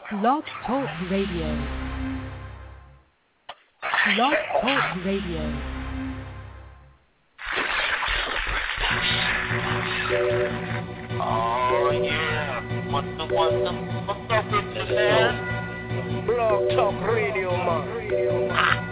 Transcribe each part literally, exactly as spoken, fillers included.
Blog Talk Radio. Blog Talk Radio. Oh yeah, what the what the what's up with this man? Blog Talk Radio, man.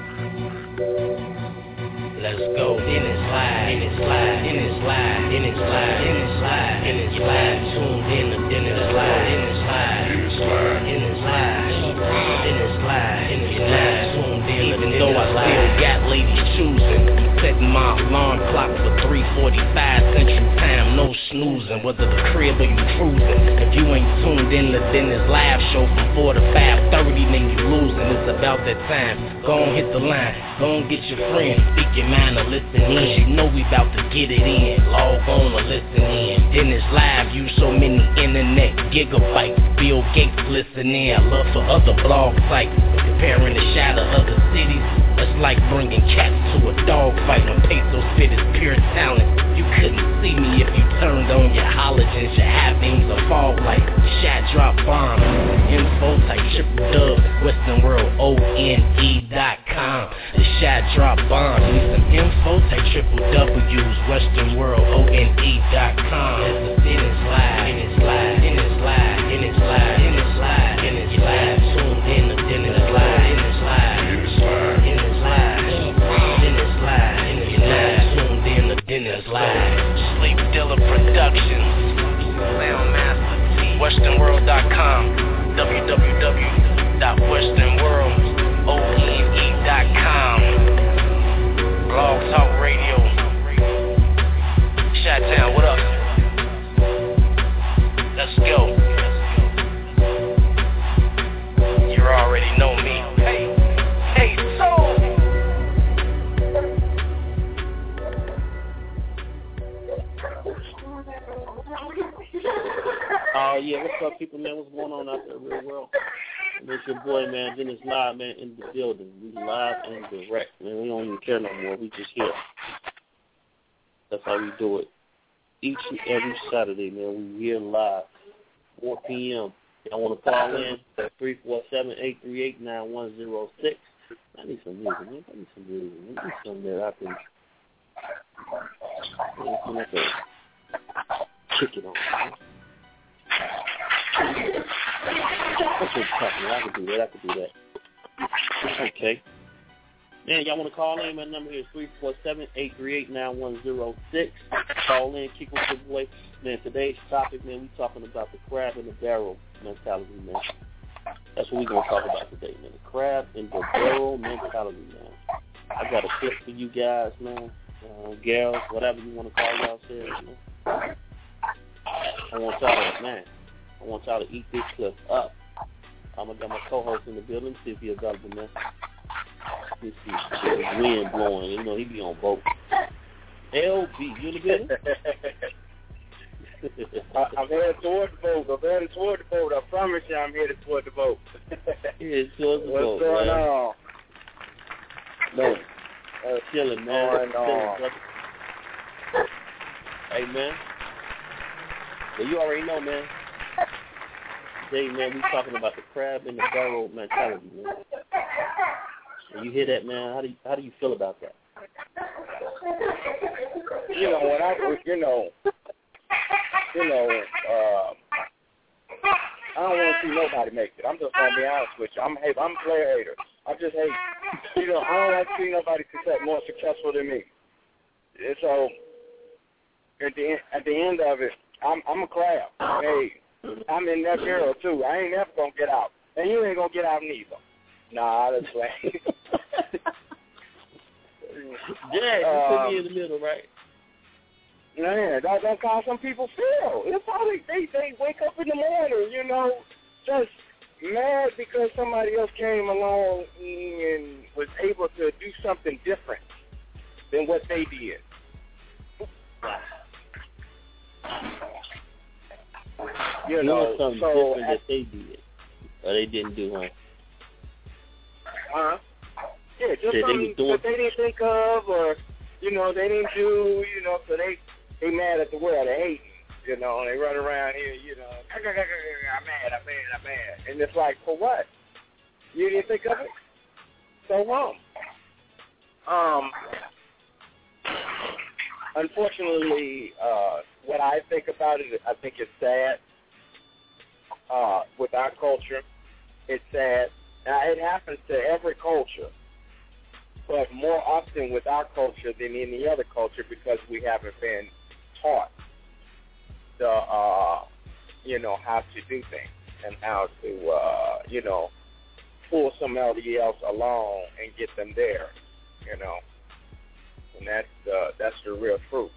Let's go. In it slide, in it slide, in it slide, in it slide, in it slide, in it slide. Tuned in, in it slide, in it slide, in it slide, in it slide, in it slide, in it slide. Tuned in, even though I still got ladies choosing. Setting my alarm clock for three forty-five Central Time, no snoozing. Whether the crib or you cruising, if you ain't tuned in to Dennis live show from four to five thirty, then you losing. It's about that time. Go on, hit the line. Go on, get your friend. Speak your mind or listen in. You know we about to get it in. Log on or listen in. Dennis live, use so many internet gigabytes. Bill Gates listen in. I love for other blog sites. Comparing the shot of other cities. It's like bringing cats to a dog fight. When pesos fit is pure talent. You couldn't see me if you turned on your halogens. Your high beams or fog light. Shot drop bomb. Info type triple dub. Western World O N E dot com. The shot drop bomb. Need some info type triple W's. Western World O N E dot com. There's a in it slide, in it slide, in it slide, in it slide, in it slide, in it slide. Tuned in the in it slide, in it slide, in it slide, in it slide, in it slide, in it slide. Tuned in the Dennis Live. Sleep Dilla Productions. Soundmaster T. Western World dot com. w w w dot western world o n e dot com. Blog Talk Radio. Chi-Town, what up? Let's go. You already know me. Hey, hey, so. Oh, yeah, what's up, people, man? What's going on out there in the real world? It's your boy, man, Dennis Live, man, in the building. We live and direct, man. We don't even care no more. We just here. That's how we do it. Each and every Saturday, man, we here live, four p.m. Y'all want to call in? three four seven, eight three eight, nine one zero six. I need some music, man. I need some music. I need something that I can, I can kick it on, man. That's what's tough, man. I can do that. I can do that. Okay. Man, y'all want to call in? My number here is three four seven, eight three eight, nine one zero six. Call in, kick with your boy. Man, today's topic, man, we talking about the crab in the barrel mentality, man. That's what we're going to talk about today, man. The crab in the barrel mentality, man. I got a clip for you guys, man. Uh, gals, whatever you want to call y'all selves, man. I want y'all to, man, I want y'all to eat this clip up. I'm going to get my co-host in the building, see if he's available, man. This is the wind blowing. You know, he be on boat. L B, you in the building? I'm headed toward the boat. I'm headed toward the boat. I promise you I'm headed toward the boat. Headed toward the What's boat, going man. on? No. Uh, chilling, man. Going chilling, on? brother. Hey, man. Well, you already know, man. Today, man, we talking about the crab in the barrel mentality, man. When you hear that, man, how do you, how do you feel about that? You know, when I, you know, you know, uh, I don't want to see nobody make it. I'm just gonna be honest with you. I'm hate. I'm a player hater. I just hate. You know, I don't like to see nobody success more successful than me. And so, at the end, at the end of it, I'm I'm a crab. Hey, I'm in that barrel too. I ain't never gonna get out, and you ain't gonna get out neither. Nah, that's right. Yeah, you um, put me in the middle, right? Man, that, that's how some people feel. It's how they, they, they wake up in the morning, you know, just mad because somebody else came along and was able to do something different than what they did. You know, something so different that they did, or they didn't do, huh? Uh-huh. Yeah, just That something they was doing. that they didn't think of, or, you know, they didn't do, you know, so they, they mad at the world, they hate. you know, and they run around here, you know, I'm mad, I'm mad, I'm mad. And it's like, for what? You didn't think of it? So wrong. Um, unfortunately, uh, what I think about it, I think it's sad uh, with our culture. It's sad. Now, it happens to every culture, but more often with our culture than any other culture because we haven't been taught the, uh, you know, how to do things and how to, uh, you know, pull somebody else along and get them there, you know. And that's, uh, that's the real truth.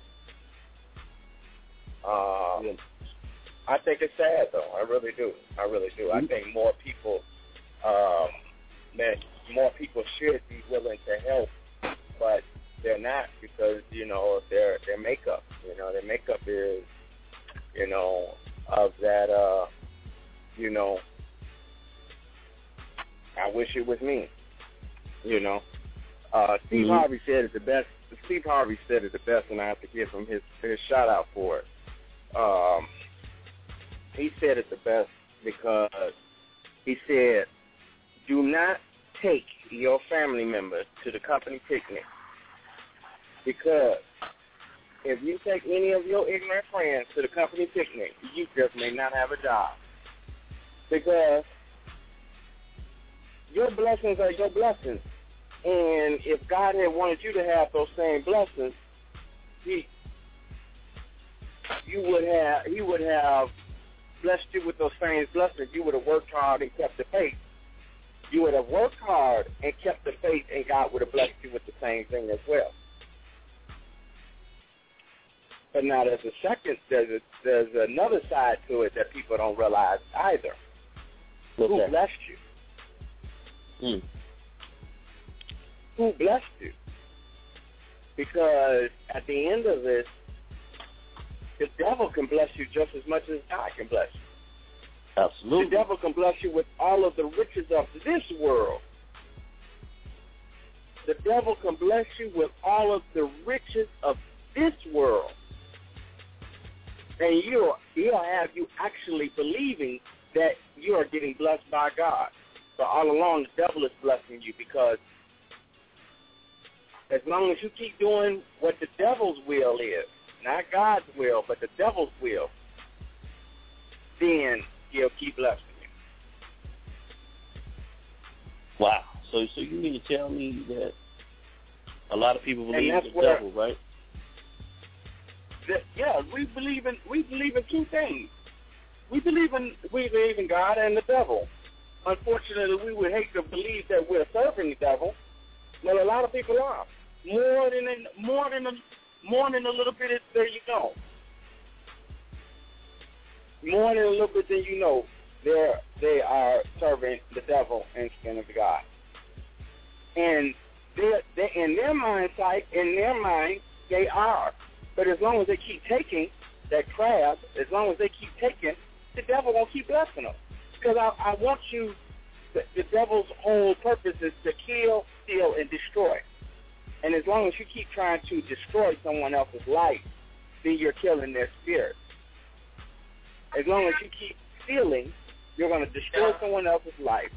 Uh, I think it's sad, though. I really do. I really do. I think more people, um, that more people should be willing to help, but they're not because, you know, their their makeup, you know, their makeup is, you know, of that, uh, you know, I wish it was me, you know. Uh, Steve mm-hmm. Harvey said it the best. Steve Harvey said it the best, and I have to give him his, his shout out for it. Um, he said it the best because he said, do not take your family members to the company picnic because if you take any of your ignorant friends to the company picnic, you just may not have a job because your blessings are your blessings. And if God had wanted you to have those same blessings, he you would have he would have blessed you with those same blessings. You would have worked hard and kept the faith. You would have worked hard and kept the faith, and God would have blessed you with the same thing as well. But now there's a second, there's a, there's another side to it that people don't realize either. Okay. Who blessed you? Hmm. Who blessed you? Because at the end of this, the devil can bless you just as much as God can bless you. Absolutely. The devil can bless you with all of the riches of this world. The devil can bless you with all of the riches of this world. And you'll, he'll have you actually believing that you are getting blessed by God. But all along, the devil is blessing you because as long as you keep doing what the devil's will is, not God's will, but the devil's will, then he'll keep blessing you. Wow. So so you mean to tell me that a lot of people believe in the where, devil, right? That, yeah, we believe in we believe in two things. We believe in we believe in God and the devil. Unfortunately, we would hate to believe that we're serving the devil. Well, a lot of people are. More than more than a, more than a little bit that you know. More than a little bit than you know, they they are serving the devil instead of God. And they they in their mind sight, in their mind, they are. But as long as they keep taking that crab, as long as they keep taking, the devil won't keep blessing them. Because I, I want you, the, the devil's whole purpose is to kill, steal, and destroy. And as long as you keep trying to destroy someone else's life, then you're killing their spirit. As long as you keep stealing, you're going to destroy someone else's life.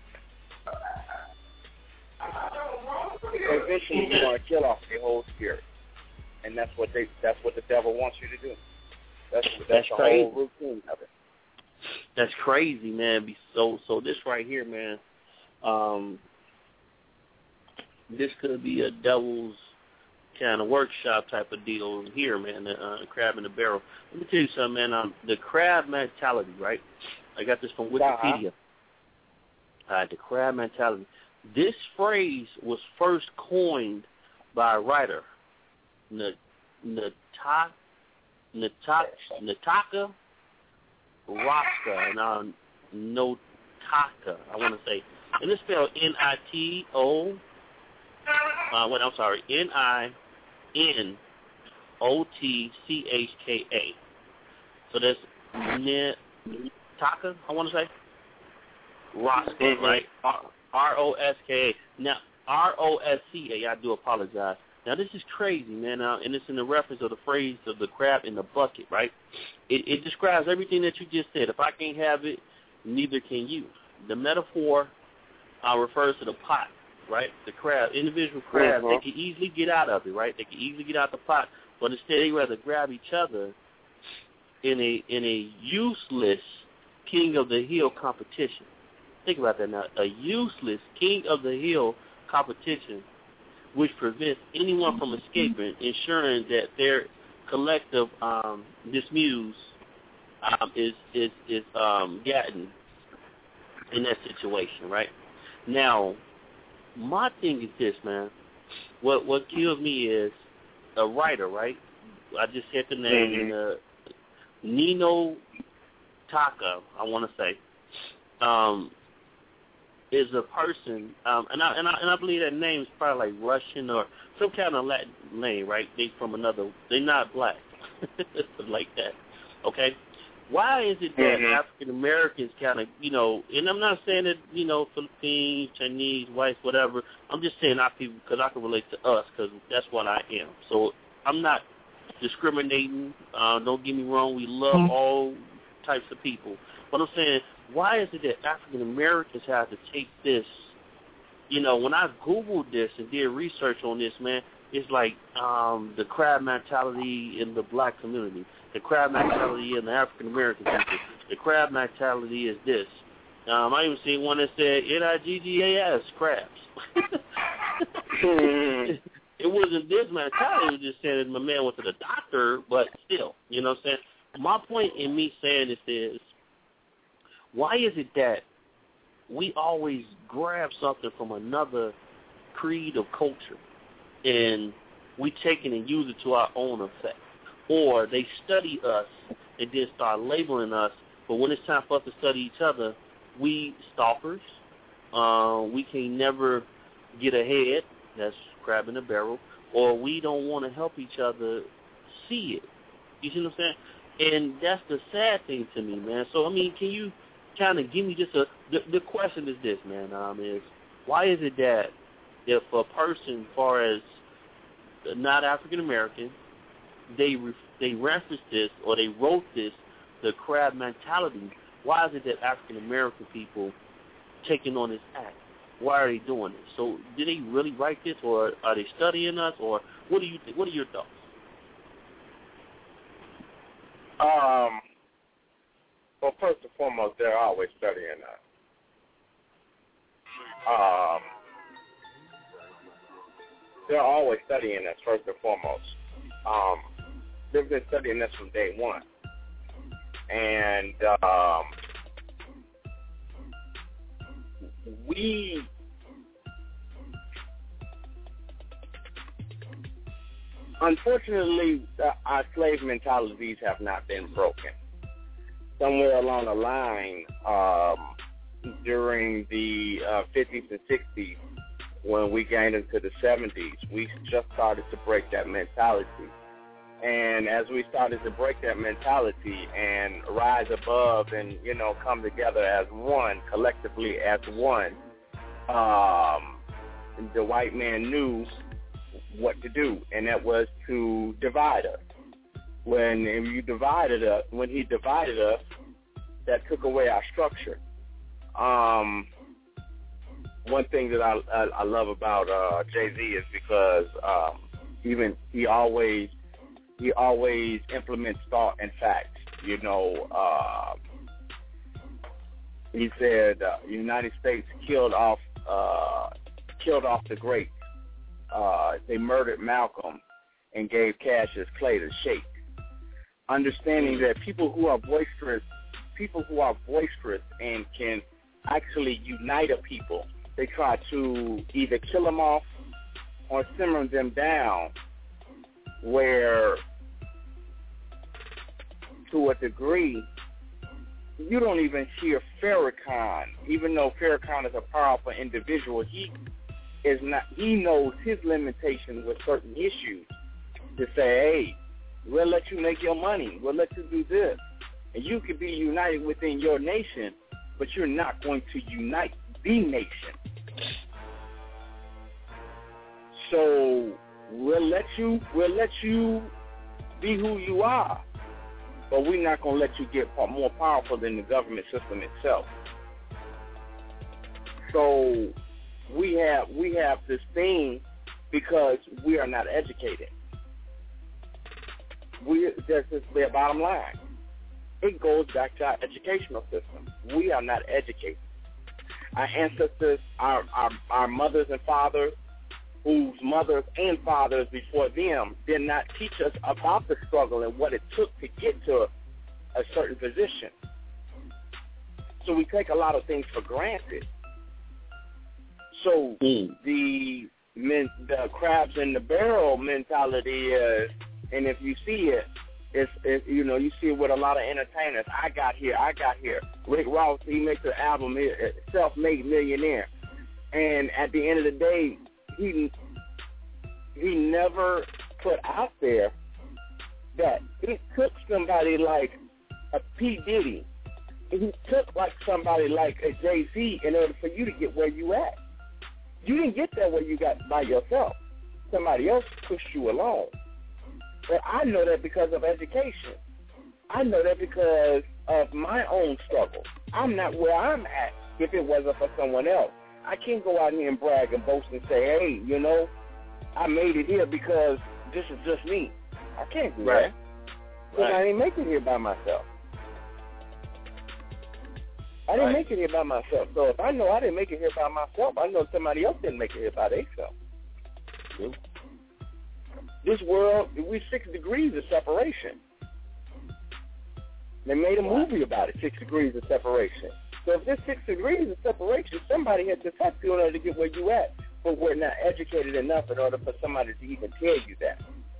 Eventually, you're going to kill off their whole spirit. And that's what they that's what the devil wants you to do. That's, that's, that's the crazy. whole routine of it. That's crazy, man. So so this right here, man, um, this could be a devil's kind of workshop type of deal here, man, the uh, crab in the barrel. Let me tell you something, man. Um, the crab mentality, right? I got this from Wikipedia. Uh-huh. Uh, the crab mentality. This phrase was first coined by a writer, Nataka Nataka Rosca, and uh, Notaka, I want to say. And it's spelled N I T O, uh, wait, I'm sorry, N I N O T C H K A. So that's Notaka, I want to say. Rosca, mm-hmm. Right? R O S K A. Now, R O S C A, I do apologize. Now, this is crazy, man, uh, and it's in the reference of the phrase of the crab in the bucket, right? It, it describes everything that you just said. If I can't have it, neither can you. The metaphor uh, refers to the pot, right? The crab, individual crabs, mm-hmm. they can easily get out of it, right? They can easily get out the pot, but instead they rather grab each other in a in a useless king of the hill competition. Think about that now. A useless king of the hill competition, which prevents anyone from escaping, ensuring that their collective um, dismuse um, is is is um, gotten in that situation, right? Now, my thing is this, man. What what kills me is a writer, right? I just said the name, mm-hmm. uh, Nino Taka, I want to say, um, is a person, um, and I and I and I believe that name is probably like Russian or some kind of Latin name, right? They from another. They're not black, like that. Okay. Why is it that mm-hmm. African Americans kind of, you know, and I'm not saying that, you know, Philippines, Chinese, whites, whatever. I'm just saying our people because I can relate to us because that's what I am. So I'm not discriminating. Uh, don't get me wrong. We love mm-hmm. all types of people. But I'm saying, why is it that African Americans have to take this? You know, when I Googled this and did research on this, man, it's like um, the crab mentality in the black community, the crab mentality in the African American people. The crab mentality is this. Um, I even seen one that said N I G G A S, crabs. It wasn't this mentality. It was just saying my man went to the doctor, but still, you know what I'm saying? My point in me saying this is, why is it that we always grab something from another creed of culture and we take it and use it to our own effect? Or they study us and then start labeling us, but when it's time for us to study each other, we stalkers, uh, we can never get ahead, that's crab in the barrel, or we don't want to help each other see it. You see what I'm saying? And that's the sad thing to me, man. So, I mean, can you kind of give me just a, the, the question is this, man, um, is why is it that if a person, as far as not African-American, they re, they referenced this or they wrote this, the crab mentality, why is it that African-American people taking on this act? Why are they doing it? So did they really write this, or are they studying us, or what do you think? What are your thoughts? Um, well, first and foremost, they're always studying us. Um, they're always studying us, first and foremost. Um, they've been studying us from day one. And um, we unfortunately, uh, our slave mentalities have not been broken. Somewhere along the line, um, during the uh, fifties and sixties, when we gained into the seventies, we just started to break that mentality. And as we started to break that mentality and rise above and, you know, come together as one, collectively as one, um, the white man knew what to do, and that was to divide us. When you divided us, when he divided us, that took away our structure. Um, one thing that I, I, I love about uh, Jay-Z is because um, even he always he always implements thought and facts. You know, uh, he said uh, the United States killed off uh, killed off the greats. Uh, they murdered Malcolm and gave Cassius Clay to shake. Understanding that people who are boisterous, people who are boisterous and can actually unite a people, they try to either kill them off or simmer them down, where to a degree you don't even hear Farrakhan, even though Farrakhan is a powerful individual, he is not, he knows his limitations with certain issues to say, hey, we'll let you make your money, we'll let you do this. And you could be united within your nation, but you're not going to unite the nation. So we'll let you, we'll let you be who you are, but we're not going to let you get more powerful than the government system itself. So we have we have this thing because we are not educated. We that's just the bottom line. It goes back to our educational system. We are not educated. Our ancestors, our, our, our mothers and fathers, whose mothers and fathers before them did not teach us about the struggle and what it took to get to a certain position. So we take a lot of things for granted. So mm. the men, the crabs in the barrel mentality is, and if you see it, it's, it, you know, you see it with a lot of entertainers. I got here, I got here. Rick Ross, he makes an album, Self-Made Millionaire. And at the end of the day, he he never put out there that it took somebody like a P. Diddy. It took like somebody like a Jay-Z in order for you to get where you at. You didn't get there where you got by yourself. Somebody else pushed you along. But I know that because of education. I know that because of my own struggle. I'm not where I'm at if it wasn't for someone else. I can't go out here and brag and boast and say, hey, you know, I made it here because this is just me. I can't do right. that. Because right. I didn't make it here by myself. I didn't right. make it here by myself. So if I know I didn't make it here by myself, I know somebody else didn't make it here by themselves. Mm-hmm. This world, we're six degrees of separation. They made a movie about it, Six Degrees of Separation. So if there's six degrees of separation, somebody has to touch you in order to get where you at. But we're not educated enough in order for somebody to even tell you that.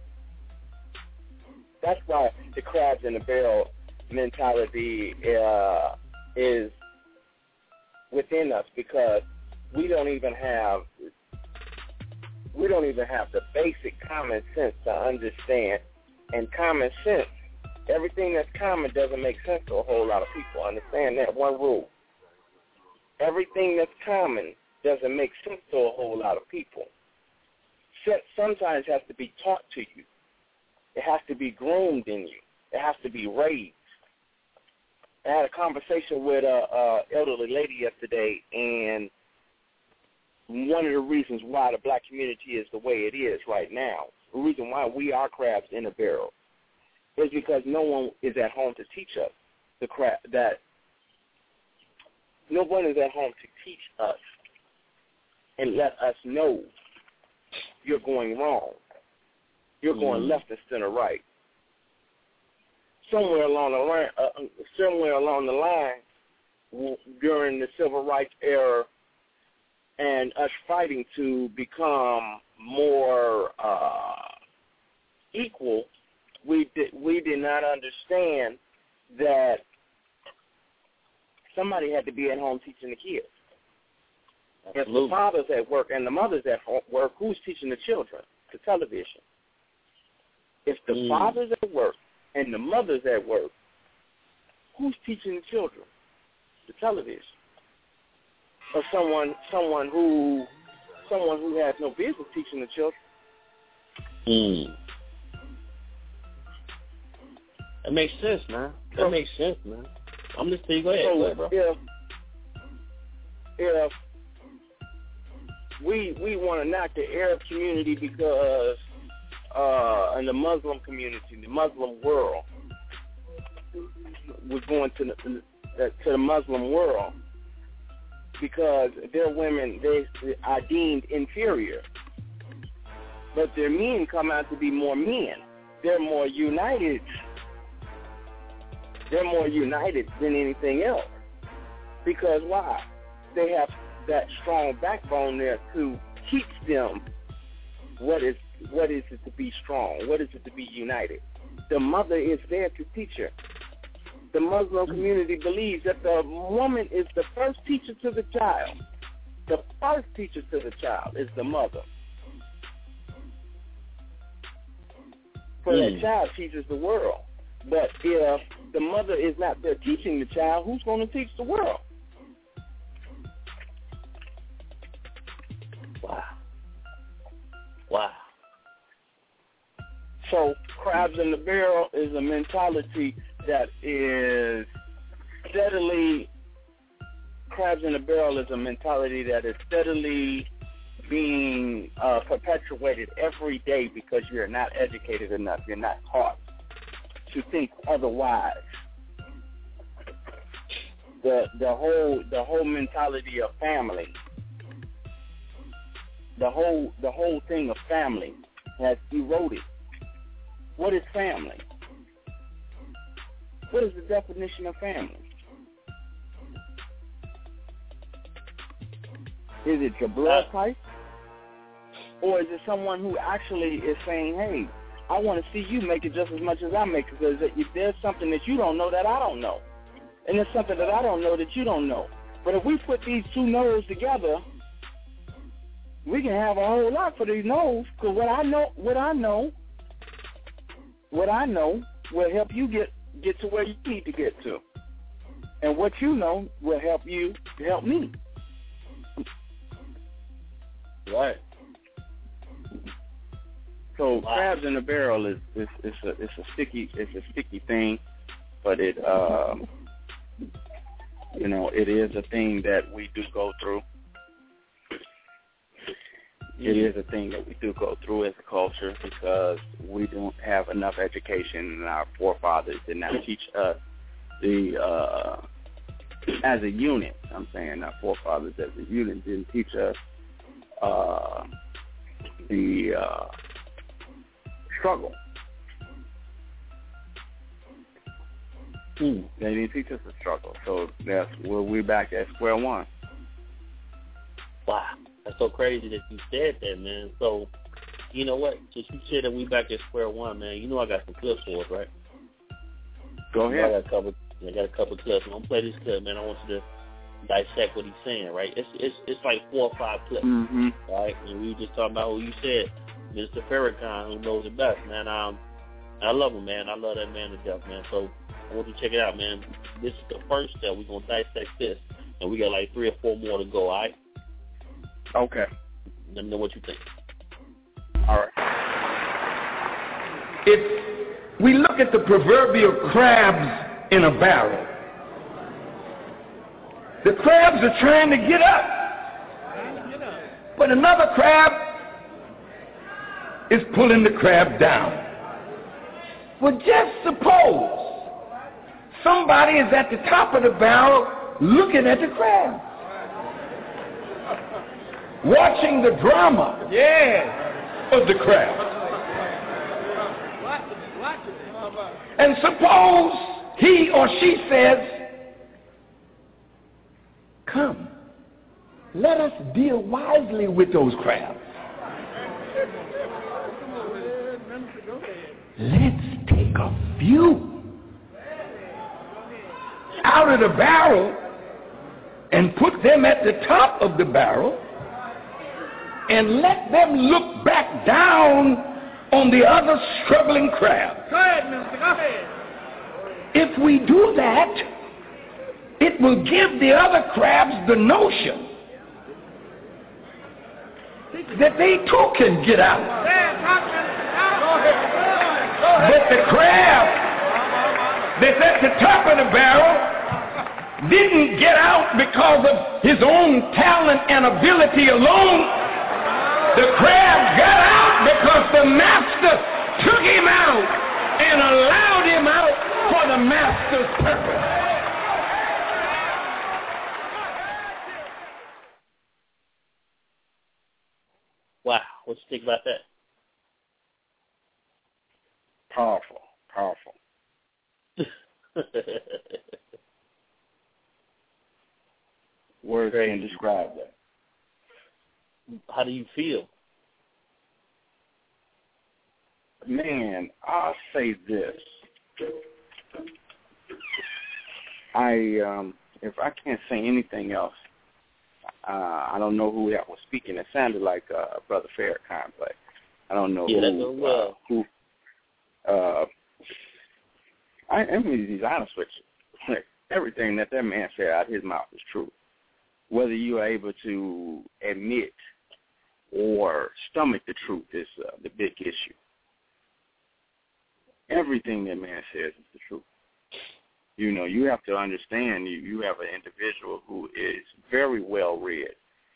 That's why the crabs in the barrel mentality uh, is within us, because we don't even have we don't even have the basic common sense to understand. And common sense, everything that's common doesn't make sense to a whole lot of people. Understand that one rule. Everything that's common doesn't make sense to a whole lot of people. Sometimes it has to be taught to you. It has to be groomed in you. It has to be raised. I had a conversation with a, a elderly lady yesterday, and one of the reasons why the black community is the way it is right now, the reason why we are crabs in a barrel, is because no one is at home to teach us the crab that no one is at home to teach us and let us know you're going wrong. You're going mm. left instead of right. Somewhere along the line, uh, somewhere along the line, during the civil rights era, and us fighting to become more uh, equal, we did we did not understand that somebody had to be at home teaching the kids. Absolutely. If the father's at work and the mother's at work, who's teaching the children? The television. If the mm. father's at work and the mother's at work, who's teaching the children? The television. Or someone, someone who, someone who has no business teaching the children. Mm. That makes sense, man. That so, makes sense, man. I'm listening to you. Go ahead, so, go ahead, bro. If, if we we want to knock the Arab community because, uh, and the Muslim community, the Muslim world, we're going to the, to the Muslim world because their women, they are deemed inferior. But their men come out to be more men. They're more united. They're more united than anything else. Because why? They have that strong backbone there to teach them what is what is it to be strong, what is it to be united. The mother is there to teach her. The Muslim community believes that the woman is the first teacher to the child. The first teacher to the child is the mother. For mm. that child teaches the world. But if the mother is not there teaching the child, who's going to teach the world? Wow. Wow. crabs in the barrel is a mentality that is steadily, crabs in the barrel is a mentality that is steadily being uh, perpetuated every day because you're not educated enough. You're not taught to think otherwise. The the whole the whole mentality of family, the whole the whole thing of family has eroded. What is family? What is the definition of family? Is it your blood type? Or is it someone who actually is saying, hey, I want to see you make it just as much as I make it, because if there's something that you don't know that I don't know, and there's something that I don't know that you don't know. But if we put these two knows together, we can have a whole lot for these knows, because what I know, what I know, what I know will help you get, get to where you need to get to. And what you know will help you help me. Right. So wow. crabs in a barrel is, is, is a it's a sticky it's a sticky thing, but it uh, you know it is a thing that we do go through. It is a thing that we do go through as a culture because we don't have enough education, and our forefathers did not teach us the uh, as a unit. I'm saying our forefathers as a unit didn't teach us uh, the uh, struggle. Mm. They didn't teach us the struggle, so that's where we're back at square one. Wow, that's so crazy that you said that, man. So, you know what? Since you said that we back at square one, man, you know I got some clips for us, right? Go You know, ahead. I got a couple. I got a couple clips. I'm gonna play this clip, man. I want you to dissect what he's saying, right? It's it's it's like four or five clips, Mm-hmm. right? And we were just talking about who you said, Mister Farrakhan, who knows it best, man. Um, I love him, man. I love that man to death, man. So I want you to check it out, man. This is the first step. We're gonna dissect this, and we got like three or four more to go. All right? Okay. Let me know what you think. All right. If we look at the proverbial crabs in a barrel, the crabs are trying to get up, but another crab is pulling the crab down. Well, just suppose somebody is at the top of the barrel looking at the crab, watching the drama yeah. of the crab. And suppose he or she says, come, let us deal wisely with those crabs. Let's take a few out of the barrel and put them at the top of the barrel and let them look back down on the other struggling crab. Go ahead, mister, go ahead. If we do that, it will give the other crabs the notion that they too can get out. But the crab that's at the top of the barrel didn't get out because of his own talent and ability alone. The crab got out because the master took him out and allowed him out for the master's purpose. Wow, what you think about that? Powerful, powerful. Words can't describe that. How do you feel? Man, I'll say this. I, um, if I can't say anything else, uh, I don't know who that was speaking. It sounded like uh, Brother Farrakhan, but I don't know yeah, who. that's well. Uh, who uh, I, I'm going to be honest with you. Everything that that man said out of his mouth is true. Whether you are able to admit or stomach the truth is uh, the big issue. everything that man says is the truth. You know, you have to understand you, you have an individual who is very well read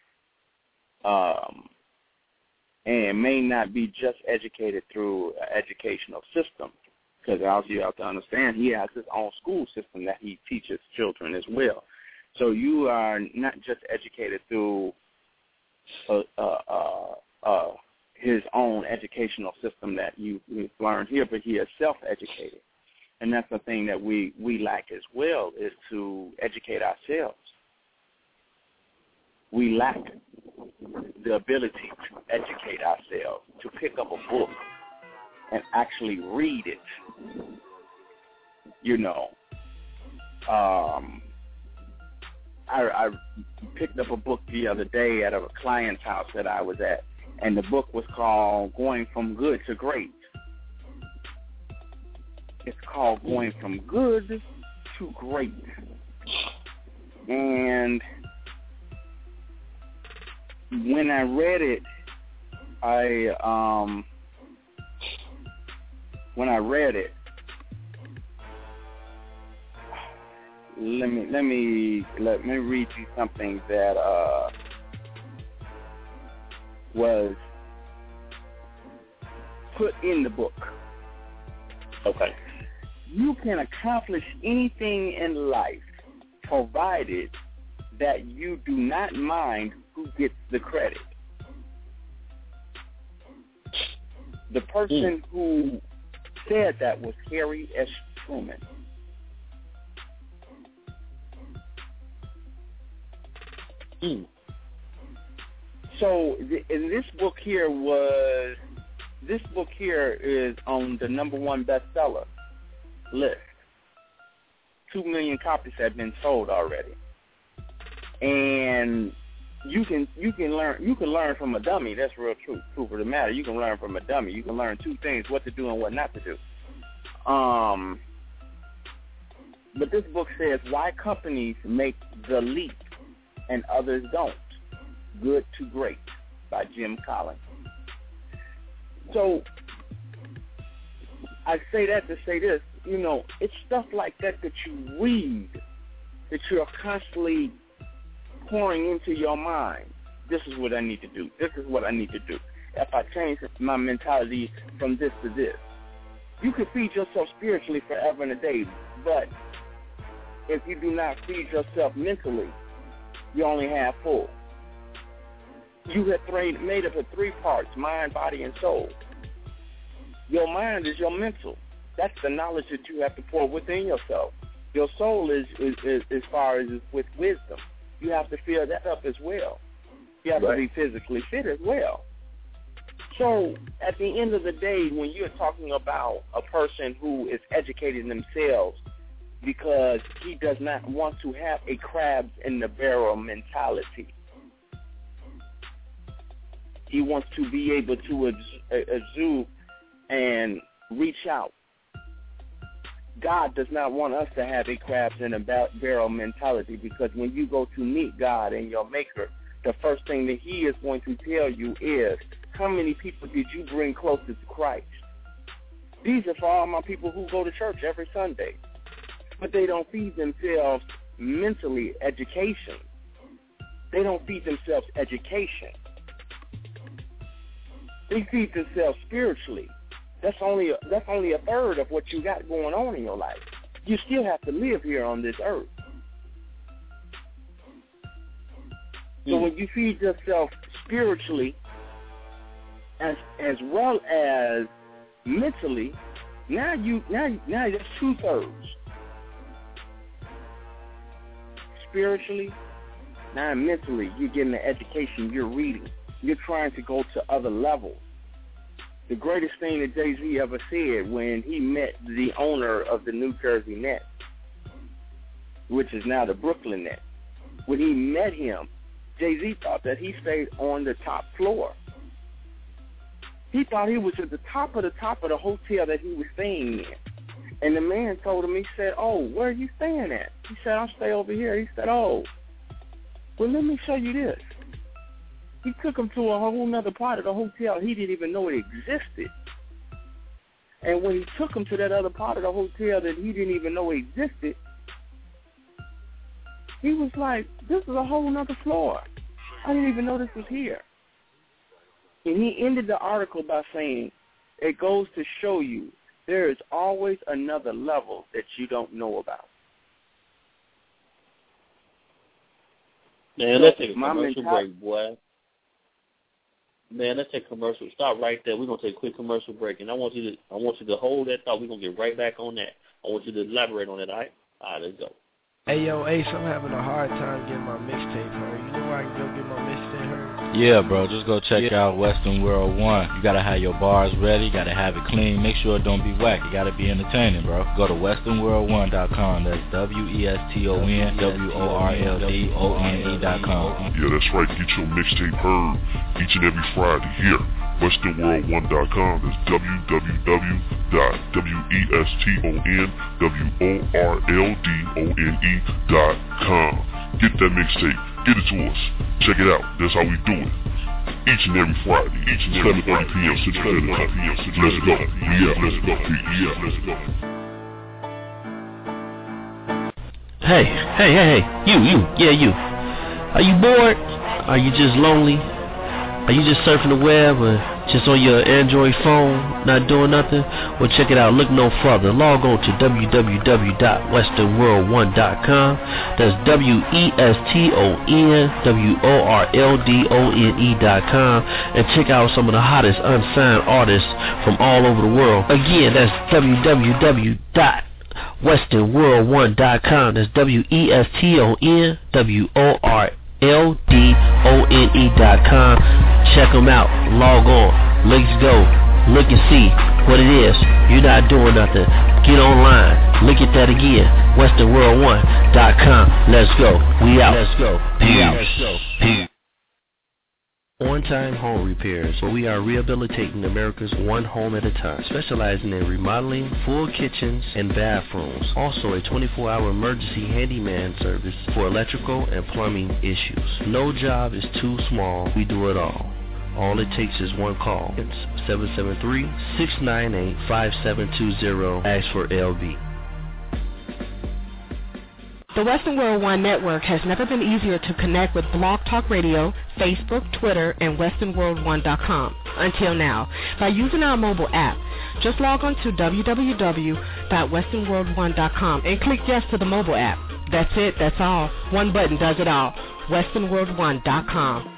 um, and may not be just educated through an educational system, because also you have to understand he has his own school system that he teaches children as well. So you are not just educated through uh, uh, uh, uh, his own educational system that you, you've learned here, but he is self-educated. And that's the thing that we, we lack as well, is to educate ourselves. We lack the ability to educate ourselves, to pick up a book and actually read it. You know, um, I, I picked up a book the other day at a client's house that I was at, and the book was called Going From Good to Great. It's called Going From Good to Great. And when I read it, I um, when I read it, let me let me let me read you something that uh, was put in the book. Okay. You can accomplish anything in life provided that you do not mind who gets the credit. The person mm. who said that was Harry S. Truman. Mm. So th- and this book here was, this book here is on the number one bestseller list. Two million copies have been sold already. And you can you can learn you can learn from a dummy. That's real truth. Truth of the matter. You can learn from a dummy. You can learn two things: what to do and what not to do. Um, but this book says why companies make the leap and others don't. Good to Great by Jim Collins. So I say that to say this. You know, it's stuff like that that you read, that you're constantly pouring into your mind. This is what I need to do. This is what I need to do. If I change my mentality from this to this. You can feed yourself spiritually forever and a day, but if you do not feed yourself mentally, you only have full. You have three, made up of three parts, mind, body, and soul. Your mind is your mental. That's the knowledge that you have to pour within yourself. Your soul is, is, is as far as is with wisdom. You have to fill that up as well. You have right. to be physically fit as well. So at the end of the day, when you're talking about a person who is educating themselves because he does not want to have a crabs in the barrel mentality, he wants to be able to exude and reach out. God does not want us to have a crabs in a barrel mentality, because when you go to meet God and your Maker, the first thing that he is going to tell you is, how many people did you bring closer to Christ? These are for all my people who go to church every Sunday, but they don't feed themselves mentally education. They don't feed themselves education. They feed themselves spiritually. That's only a, that's only a third of what you got going on in your life. You still have to live here on this earth. So when you feed yourself spiritually as as well as mentally, now you now now that's two thirds. Spiritually, now mentally, you're getting the education, you're reading, you're trying to go to other levels. The greatest thing that Jay-Z ever said when he met the owner of the New Jersey Nets, which is now the Brooklyn Nets, when he met him, Jay-Z thought that he stayed on the top floor. He thought he was at the top of the top of the hotel that he was staying in. And the man told him, he said, oh, where are you staying at? He said, I'll stay over here. He said, oh, well, let me show you this. He took him to a whole other part of the hotel. He didn't even know it existed. And when he took him to that other part of the hotel that he didn't even know existed, he was like, this is a whole nother floor. I didn't even know this was here. And he ended the article by saying, it goes to show you there is always another level that you don't know about. Man, So let's take a my commercial mentality- break, boy. Man, let's take a commercial. Stop right there. We're gonna take a quick commercial break, and I want you to, I want you to hold that thought. We're gonna get right back on that. I want you to elaborate on it. All right, all right, let's go. Hey, yo, Ace, I'm having a hard time getting my mixtape heard. You know where I can go get my mixtape heard? Yeah, bro, just go check yeah. out Western World One. You gotta have your bars ready, you gotta have it clean, make sure it don't be whack. You gotta be entertaining, bro. Go to western world one dot com. That's W E S T O N W O R L D O N E dot com. Yeah, that's right. Get your mixtape heard each and every Friday here. western world one dot com. That's w w w dot weston w o r l d o n e dot com. Get that mixtape. Get it to us. Check it out. That's how we do it. Each and every Friday. Each and every seven thirty p.m. Central Standard Time. Let's go. Yeah, let's go. Yeah, let's go. Hey, hey, hey, hey. You, you. Yeah, you. Are you bored? Are you just lonely? Are you just surfing the web or just on your Android phone, not doing nothing? Well, check it out. Look no further. Log on to w w w dot western world one dot com. That's W E S T O N W O R L D O N E dot com. And check out some of the hottest unsigned artists from all over the world. Again, that's w w w dot western world one dot com. That's W E S T O N W O R L D O N E dot com. Check them out. Log on. Let's go. Look and see what it is. You're not doing nothing. Get online. Look at that again. western world one dot com. Let's go. We out. Let's go. We out. Let's go. Peace. On-Time Home Repairs, where we are rehabilitating America's one home at a time, specializing in remodeling, full kitchens, and bathrooms. Also a twenty-four hour emergency handyman service for electrical and plumbing issues. No job is too small. We do it all. All it takes is one call. It's seven seven three, six nine eight, five seven two zero. Ask for L B. The Western World One Network has never been easier to connect with Blog Talk Radio, Facebook, Twitter, and western world one dot com until now by using our mobile app. Just log on to w w w dot western world one dot com and click yes to the mobile app. That's it, that's all. One button does it all. western world one dot com.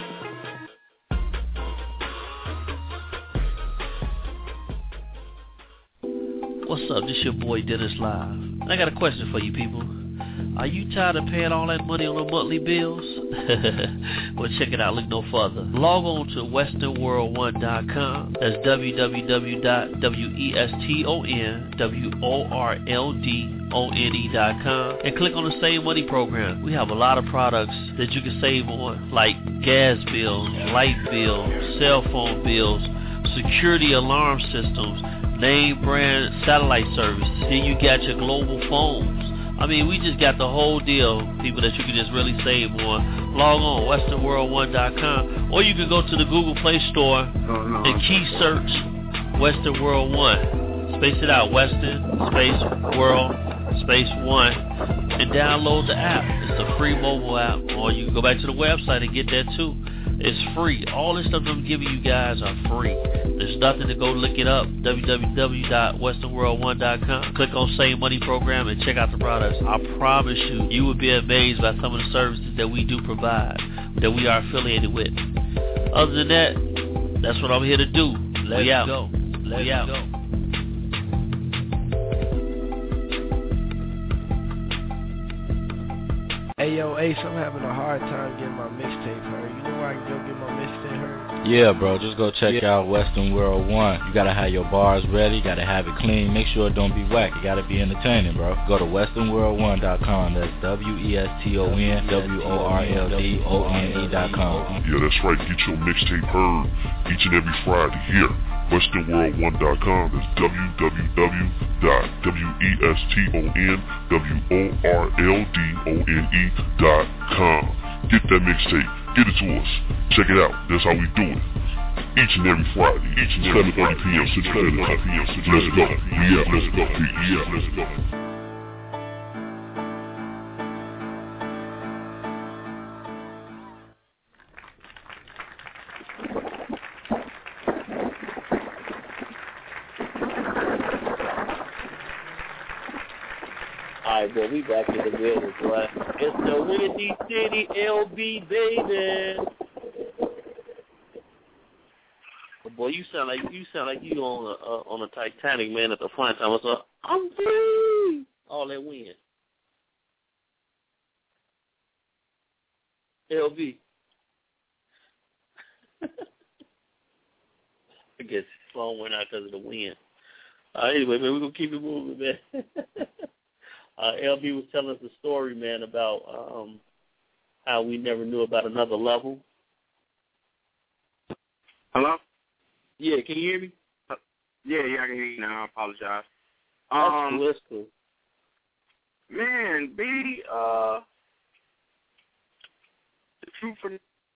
What's up? This your boy Dennis Live. I got a question for you people. Are you tired of paying all that money on the monthly bills? Well, check it out. Look no further. Log on to western world one dot com. That's w w w dot weston w o r l d o n e dot com and click on the Save Money program. We have a lot of products that you can save on, like gas bills, light bills, cell phone bills, security alarm systems, name brand satellite service. Then you got your global phones. I mean, we just got the whole deal, people, that you can just really save on. Log on, western world one dot com, or you can go to the Google Play Store and key search Western World One. Space it out, Western, space, World, space, One, and download the app. It's a free mobile app, or you can go back to the website and get that too. It's free. All this stuff I'm giving you guys are free. There's nothing to go look it up. w w w dot western world one dot com. Click on Save Money Program and check out the products. I promise you, you will be amazed by some of the services that we do provide, that we are affiliated with. Other than that, that's what I'm here to do. Let's we out. go. Let's we out. go. Hey, yo, Ace, I'm having a hard time getting my mixtape heard. You know where I can go get my mixtape heard? Yeah, bro, just go check yeah. out Western World One. You gotta have your bars ready, you gotta have it clean, make sure it don't be whack. You gotta be entertaining, bro. Go to western world one dot com. That's W E S T O N W O R L D O N E dot com. Yeah, that's right. Get your mixtape heard each and every Friday here. western world one dot com. That's w w w dot weston w o r l d o n e dot com. Get that mixtape. Get it to us. Check it out. That's how we do it. Each and every Friday, each and every seven thirty p.m. Central Standard Time. Let's go. Yeah, let's go. Yeah, let's go. All right, boy, we back in the building, boy. It's the Windy City L B, baby. Boy, you sound like you sound like you on a uh, on a Titanic, man. At the front time, it's like, I'm free. All that wind. L B. I guess his phone went out because of the wind. Uh, anyway, man, we're gonna keep it moving, man. uh, L B was telling us a story, man, about um, how we never knew about another level. Hello? Yeah, can you hear me? Uh, yeah, yeah, I can hear you now. I apologize. That's Um, cool. That's cool. Man, B, uh, the truth of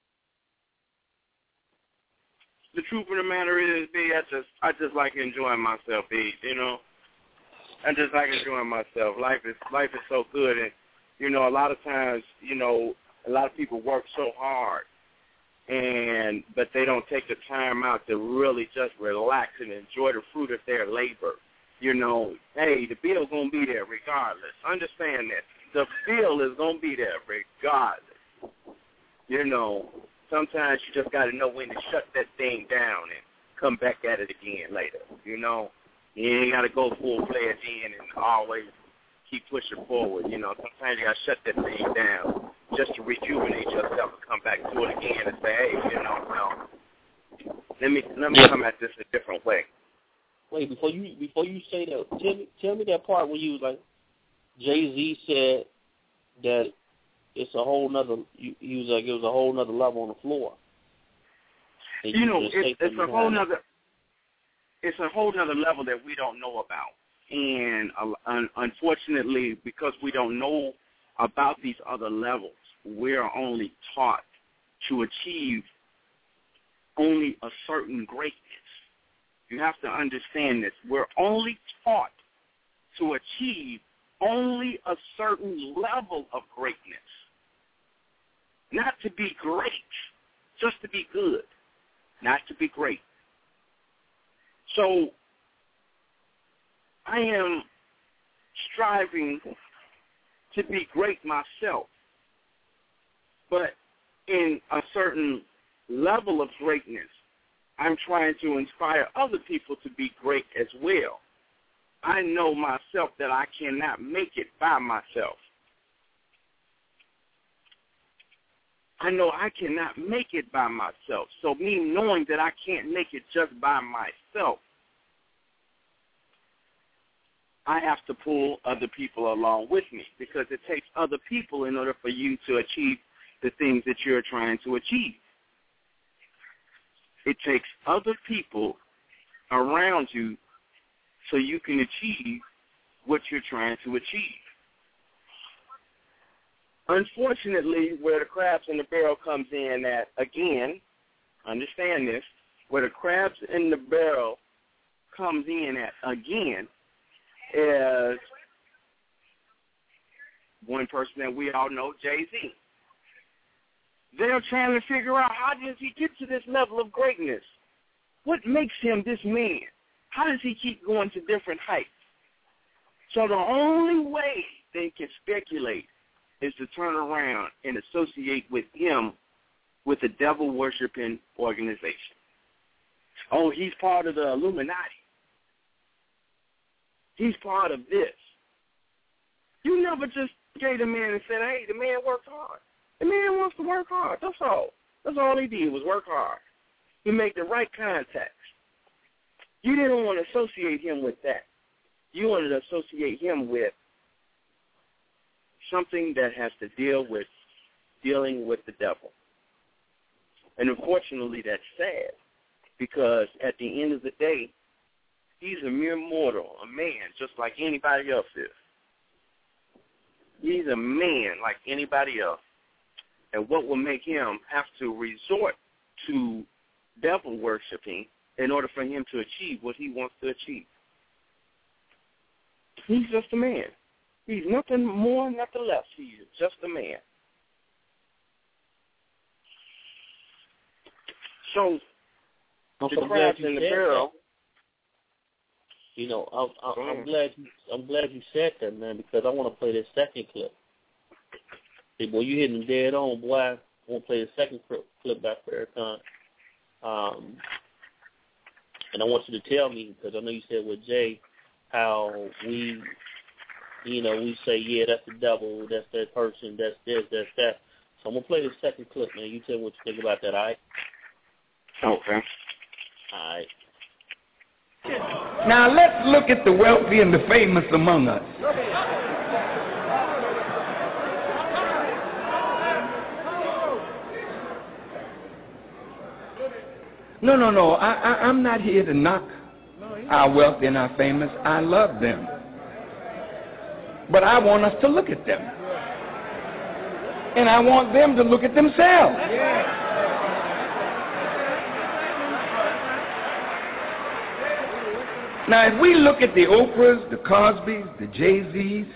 the truth of the matter is, B, I just I just like enjoying myself, B. You know, I just like enjoying myself. Life is life is so good, and you know, a lot of times, you know, a lot of people work so hard. And but they don't take the time out to really just relax and enjoy the fruit of their labor. You know, hey, the bill's gonna be there regardless. Understand that the bill is gonna be there regardless. You know, sometimes you just gotta know when to shut that thing down and come back at it again later. You know, you ain't gotta go full fledged in and always keep pushing forward. You know, sometimes you gotta shut that thing down just to rejuvenate yourself and come back to it again and say, hey, you know, well, let me let me come at this a different way. Wait, before you before you say that, tell me tell me that part where you was like, Jay-Z said that it's a whole nother. He was like it was a whole nother level on the floor. You, you know, it's, it's a whole nother. It's a whole nother level that we don't know about, and uh, unfortunately, because we don't know about these other levels, we're only taught to achieve only a certain greatness. You have to understand this. We're only taught to achieve only a certain level of greatness. Not to be great, just to be good, not to be great. So I am striving to be great myself, but in a certain level of greatness, I'm trying to inspire other people to be great as well. I know myself that I cannot make it by myself. I know I cannot make it by myself. So me knowing that I can't make it just by myself, I have to pull other people along with me, because it takes other people in order for you to achieve the things that you're trying to achieve. It takes other people around you so you can achieve what you're trying to achieve. Unfortunately, where the crabs in the barrel comes in at, again, understand this, where the crabs in the barrel comes in at, again, is one person that we all know, Jay-Z. They're trying to figure out, how does he get to this level of greatness? What makes him this man? How does he keep going to different heights? So the only way they can speculate is to turn around and associate with him with a devil-worshiping organization. Oh, he's part of the Illuminati. He's part of this. You never just gave the man and said, hey, the man works hard. The man wants to work hard. That's all. That's all he did was work hard. He made the right contacts. You didn't want to associate him with that. You wanted to associate him with something that has to deal with dealing with the devil. And unfortunately, that's sad, because at the end of the day, he's a mere mortal, a man, just like anybody else is. He's a man like anybody else. And what will make him have to resort to devil worshiping in order for him to achieve what he wants to achieve. He's just a man. He's nothing more, nothing less. He is just a man. So, I'm the so crabs glad you in the said barrel. That. You know, I'm, I'm, I'm glad you, I'm glad you said that, man, because I want to play this second clip. Hey, boy, you hitting dead on, boy. I want to play the second clip by Farrakhan. Um, and I want you to tell me, because I know you said with Jay, how we, you know, we say, yeah, that's the devil, that's that person, that's this, that's that. So I'm going to play the second clip, man. You tell me what you think about that, all right? Okay. All right. Now let's look at the wealthy and the famous among us. No, no, no. I, I, I'm not here to knock our wealthy and our famous. I love them. But I want us to look at them. And I want them to look at themselves. Now, if we look at the Oprahs, the Cosbys, the Jay-Z's,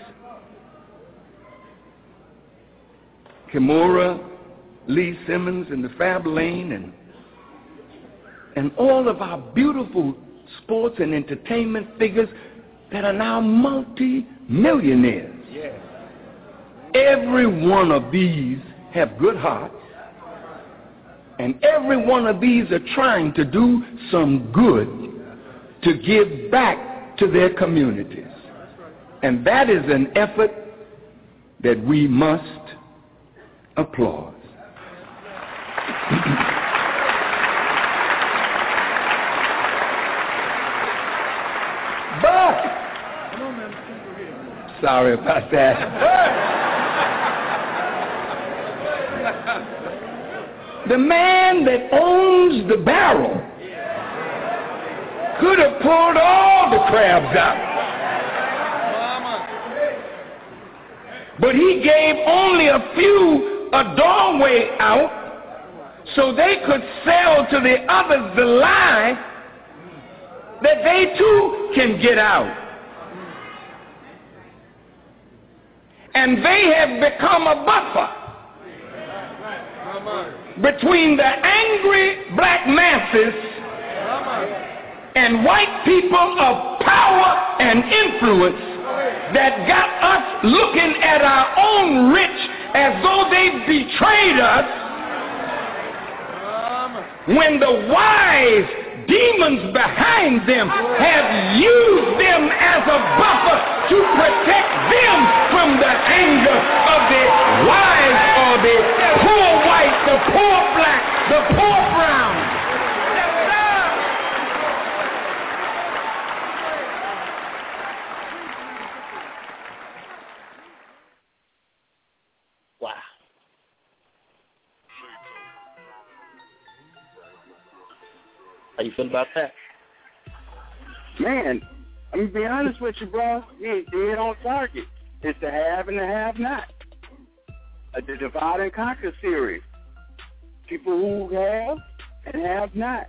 Kimura, Lee Simmons, and the Fab Lane, and and all of our beautiful sports and entertainment figures that are now multi-millionaires. Yeah. Every one of these have good hearts, and every one of these are trying to do some good to give back to their communities. And that is an effort that we must applaud. But, sorry about that. The man that owns the barrel could have pulled all the crabs out. But he gave only a few a doorway out so they could sell to the others the lie that they too can get out. And they have become a buffer between the angry black masses and white people of power and influence that got us looking at our own rich as though they betrayed us, when the wise demons behind them have used them as a buffer to protect them from the anger of the wise or the poor white, the poor black, the poor brown. Wow. How you feel about that? Man, I'm gonna be honest with you, bro. You ain't dead on target. It's the have and the have-not. Uh, the divide and conquer series. People who have and have not.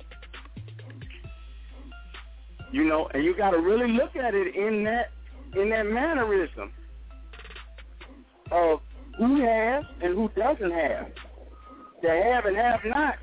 You know, and you got to really look at it in that in that mannerism of who has and who doesn't have. The have and have-nots.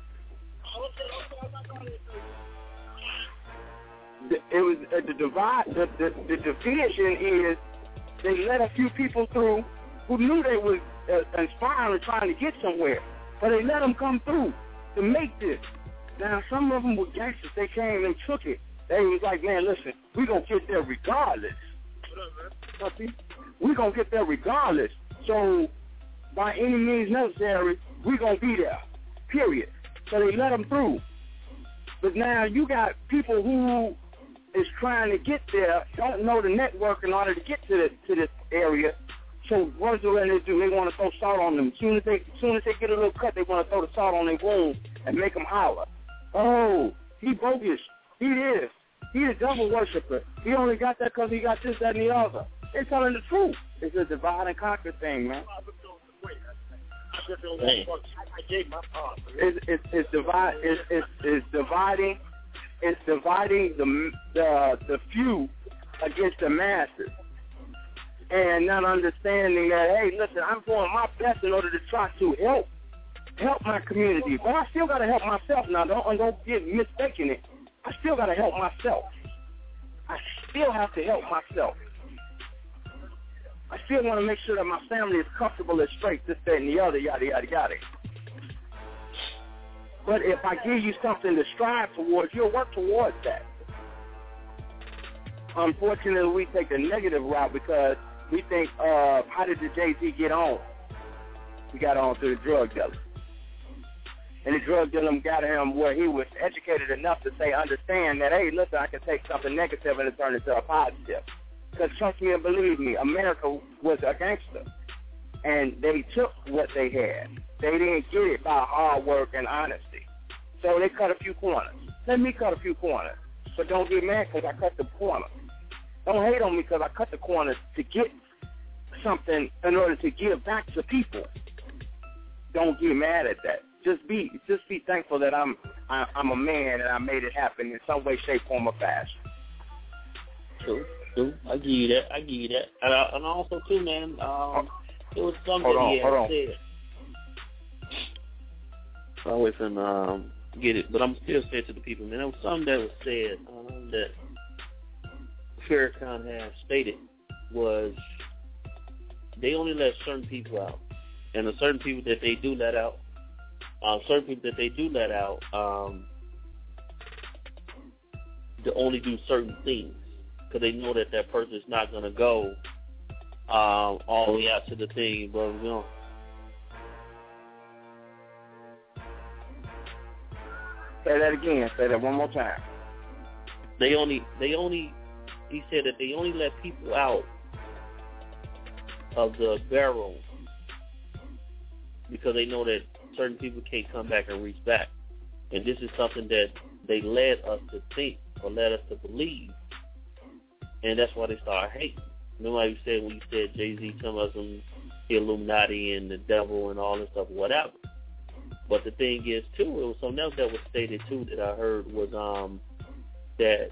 The, it was uh, the divide. The, the the division is they let a few people through who knew they was uh, inspiring, trying to get somewhere, but they let them come through to make this. Now some of them were gangsters. They came and took it. They was like, man, listen, we gonna get there regardless. What up, man? We gonna get there regardless. So by any means necessary, we gonna be there. Period. So they let them through. But now you got people who is trying to get there, don't know the network in order to get to this to this area. So what do they do? They want to throw salt on them. As soon as they, as soon as they get a little cut, they want to throw the salt on their wound and make them holler. Oh, he bogus. He is. He a devil worshiper. He only got that because he got this, that, and the other. They're telling the truth. It's a divide and conquer thing, man. It's it's it's divide it's it's, it's dividing it's dividing the the the few against the masses, and not understanding that, hey, listen, I'm doing my best in order to try to help help my community, but I still got to help myself. Now, don't don't get mistaken it. I still got to help myself. I still have to help myself. I still want to make sure that my family is comfortable and straight, this, that, and the other, yada, yada, yada. But if I give you something to strive towards, you'll work towards that. Unfortunately, we take the negative route because we think, uh, how did the Jay-Z get on? He got on through the drug dealer. And the drug dealer got him where he was educated enough to say, understand that, hey, listen, I can take something negative and turn it into a positive. Because trust me and believe me, America was a gangster. And they took what they had. They didn't get it by hard work and honesty. So they cut a few corners. Let me cut a few corners. But don't get mad because I cut the corner. Don't hate on me because I cut the corners to get something in order to give back to people. Don't get mad at that. Just be just be thankful that I'm I, I'm a man and I made it happen in some way, shape, form, or fashion. True, true. I give you that. I give you that. And, uh, and also, too, man, um, it was something hold on, he had hold on. said. I always can um, get it, but I'm still saying to the people, man, there was something that was said um, that Farrakhan had stated was they only let certain people out. And the certain people that they do let out, Um, certain people that they do let out um, to only do certain things because they know that that person is not going to go um, all the way out to the thing, but you know. Say that again. Say that one more time. They only, they only, he said that they only let people out of the barrel because they know that certain people can't come back and reach back. And this is something that they led us to think or led us to believe. And that's why they started hating. Remember how you said when you said Jay-Z some of them, the Illuminati and the devil and all this stuff, whatever. But the thing is, too, it was something else that was stated, too, that I heard was um that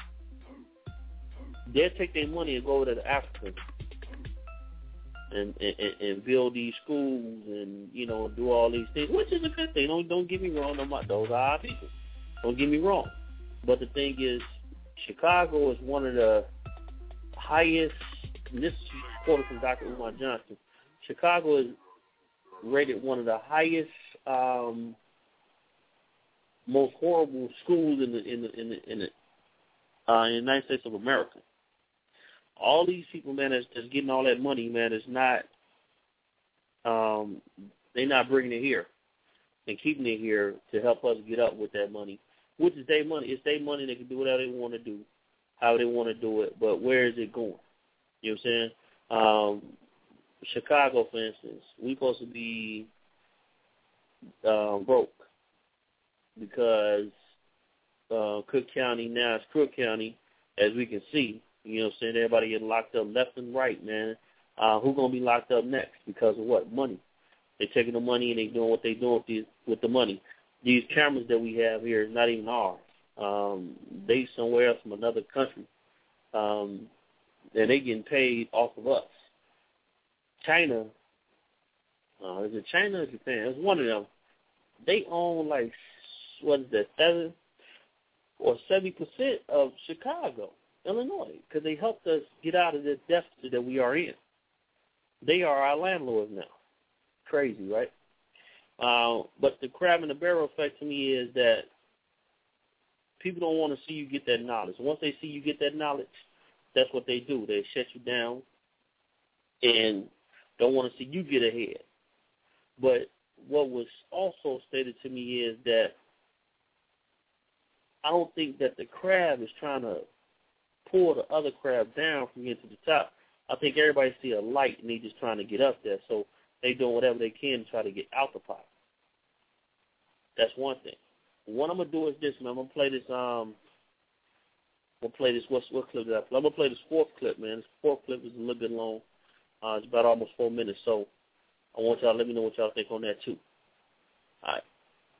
they'll take their money and go over to the Africans And, and and build these schools and, you know, do all these things, which is a good thing. Don't don't get me wrong. Those are our people. Don't get me wrong. But the thing is, Chicago is one of the highest, and this is quoted from Doctor Umar Johnson, Chicago is rated one of the highest, um, most horrible schools in the in the in the, in the, uh, in the United States of America. All these people, man, that's, that's getting all that money, man, is not, um, they're not bringing it here and keeping it here to help us get up with that money, which is their money. It's their money. They can do whatever they want to do, how they want to do it, but where is it going? You know what I'm saying? Um, Chicago, for instance, we supposed to be uh, broke because uh, Cook County now is Cook County, as we can see. You know what I'm saying? Everybody getting locked up left and right, man. Uh, who's going to be locked up next? Because of what? Money. They're taking the money and they're doing what they're doing with, these, with the money. These cameras that we have here is not even ours. Um, they somewhere else from another country. Um, and they getting paid off of us. China, uh, is it China or Japan? It's one of them. They own like, what is that, seven or seventy percent of Chicago, Illinois, because they helped us get out of the deficit that we are in. They are our landlords now. Crazy, right? Uh, but the crab in the barrel effect to me is that people don't want to see you get that knowledge. Once they see you get that knowledge, that's what they do. They shut you down and don't want to see you get ahead. But what was also stated to me is that I don't think that the crab is trying to pull the other crab down from getting to the top. I think everybody see a light and they just trying to get up there, so they doing whatever they can to try to get out the pot. That's one thing. What I'm gonna do is this, man. I'm gonna play this. Um, we'll play this. What what clip did I play? I'm gonna play this fourth clip, man. This fourth clip is a little bit long. Uh, it's about almost four minutes. So I want y'all to let me know what y'all think on that, too. All right.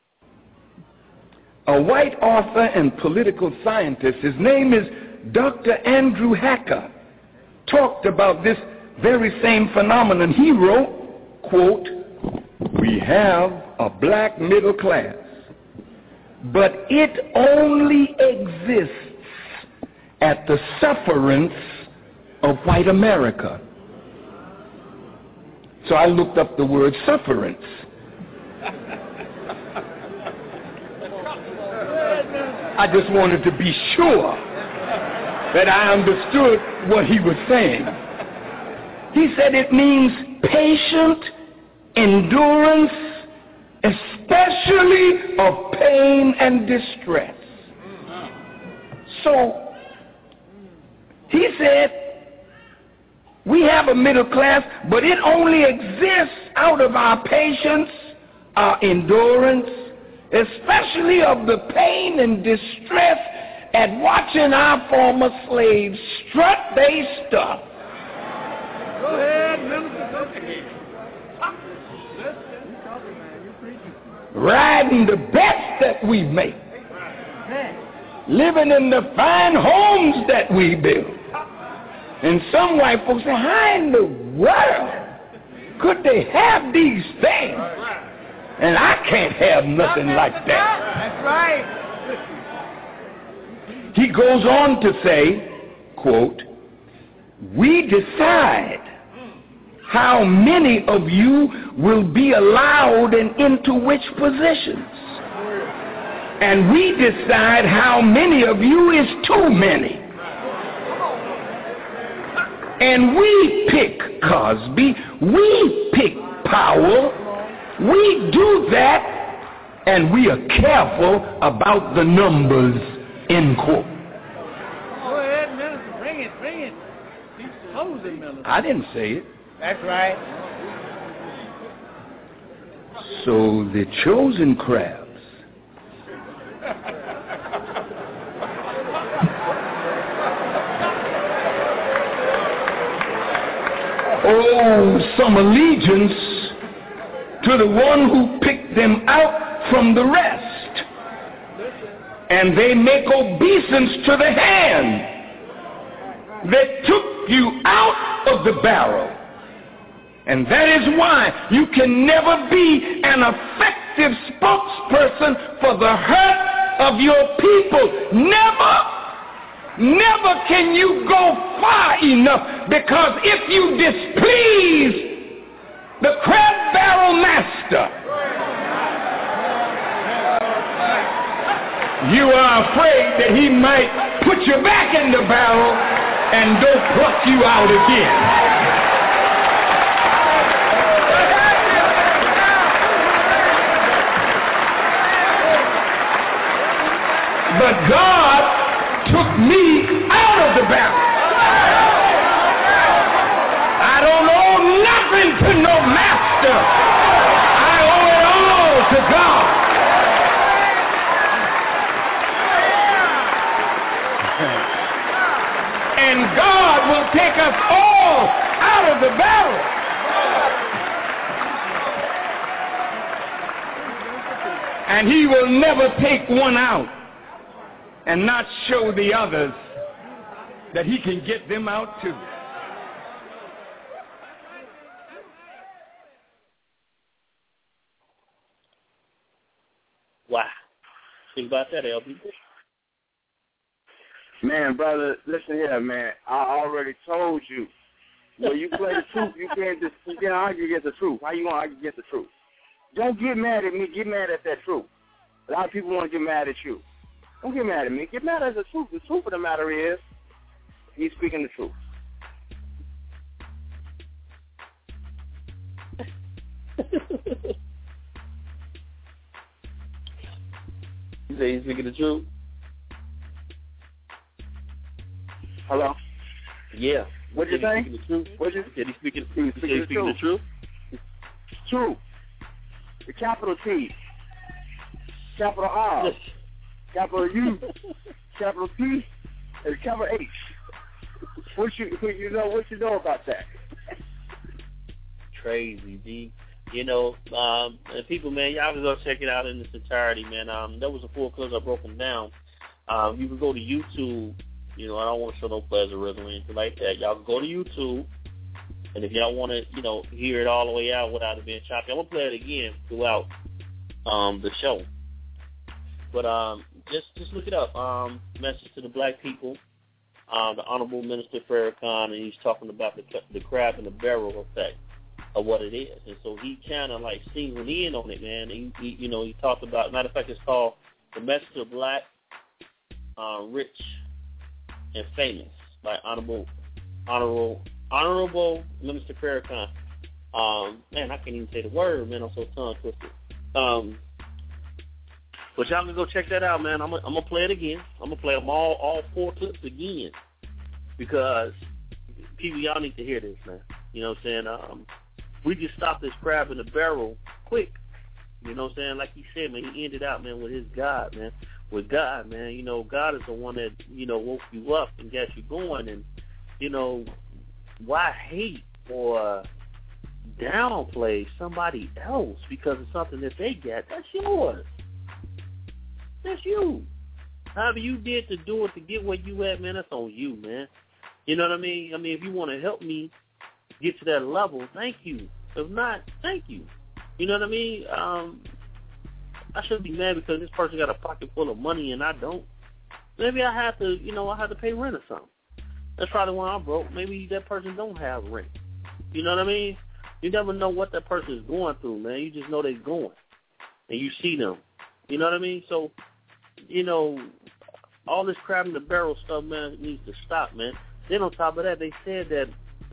A white author and political scientist, his name is Doctor Andrew Hacker, talked about this very same phenomenon. He wrote, quote, "We have a black middle class, but it only exists at the sufferance of white America." So I looked up the word sufferance. I just wanted to be sure that I understood what he was saying. He said it means patient endurance, especially of pain and distress. So he said we have a middle class, but it only exists out of our patience, our endurance, especially of the pain and distress at watching our former slaves strut they stuff. Go ahead, Minister. Riding the best that we make, living in the fine homes that we build. And some white folks say, how in the world could they have these things? And I can't have nothing like that. That's right. He goes on to say, quote, "We decide how many of you will be allowed and into which positions. And we decide how many of you is too many. And we pick Cosby, we pick Powell, we do that, and we are careful about the numbers," end quote. Go ahead, Minister, bring it, bring it. He's chosen, Minister. I didn't say it. That's right. So the chosen crabs owe some allegiance to the one who picked them out from the rest. And they make obeisance to the hand that took you out of the barrel. And that is why you can never be an effective spokesperson for the hurt of your people. Never, never can you go far enough, because if you displease the crab barrel master, you are afraid that he might put you back in the barrel and go pluck you out again. But God took me out of the barrel. I don't owe nothing to no master. I owe it all to God. And God will take us all out of the barrel. And he will never take one out and not show the others that he can get them out too. Wow. Think about that, L B. Man, brother, listen here, man. I already told you. When you play the truth, you can't just you can't argue against the truth. How you gonna argue against the truth? Don't get mad at me. Get mad at that truth. A lot of people want to get mad at you. Don't get mad at me. Get mad at the truth. The truth of the matter is, he's speaking the truth. You say he's speaking the truth? Hello? Yeah. What'd you say? The truth? What'd you say? He's speaking, he he's speaking, speaking the truth? Truth. The capital T. Capital R. Capital U, capital P, and capital H. What you you know what you know about that? Crazy, D. You know, um, and people, man, y'all can go check it out in its entirety, man. Um, that was a full clip. I broke them down. Um, you can go to YouTube. You know, I don't want to show no plagiarism or anything like that. Y'all can go to YouTube, and if y'all want to, you know, hear it all the way out without it being choppy, I'm gonna play it again throughout um, the show. But um, just just look it up. Um, message to the black people. Um, the Honorable Minister Farrakhan, and he's talking about the the crab in the barrel effect of what it is, and so he kind of like singled in on it, man. He, he, you know, he talked about. Matter of fact, it's called "The Message of Black, uh, Rich, and Famous" by Honorable Honorable Honorable Minister Farrakhan. Um, man, I can't even say the word, man. I'm so tongue twisted. Um, but y'all can go check that out, man. I'm gonna, I'm gonna play it again. I'm gonna play them all, all four clips again, because people, y'all need to hear this, man. You know what I'm saying? Um, we just stopped this crab in the barrel quick. You know what I'm saying? Like he said, man, he ended out, man, with his God, man. With God, man. You know, God is the one that, you know, woke you up and got you going. And, you know, why hate or downplay somebody else because of something that they got? That's yours. That's you. However you did to do it to get where you at, man, that's on you, man. You know what I mean? I mean, if you want to help me get to that level, thank you. If not, thank you. You know what I mean? Um, I shouldn't be mad because this person got a pocket full of money and I don't. Maybe I have to, you know, I have to pay rent or something. That's probably why I'm broke. Maybe that person don't have rent. You know what I mean? You never know what that person is going through, man. You just know they're going. And you see them. You know what I mean? So, you know, all this crab in the barrel stuff, man, needs to stop, man. Then on top of that, they said that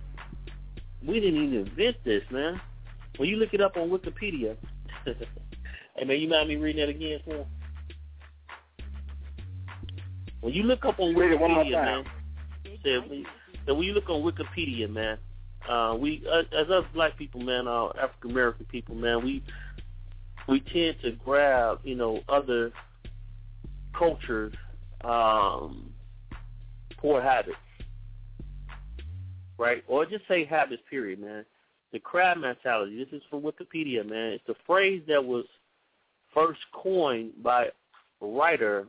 we didn't even invent this, man. When you look it up on Wikipedia, hey, man, you mind me reading that again for him? When you look up on Wikipedia, man, said, when you look on Wikipedia, man, uh, we, uh, as us black people, man, uh, African American people, man, we we tend to grab, you know, other cultures' um, poor habits, right? Or just say habits, period, man. The crab mentality, this is from Wikipedia, man. It's a phrase that was first coined by writer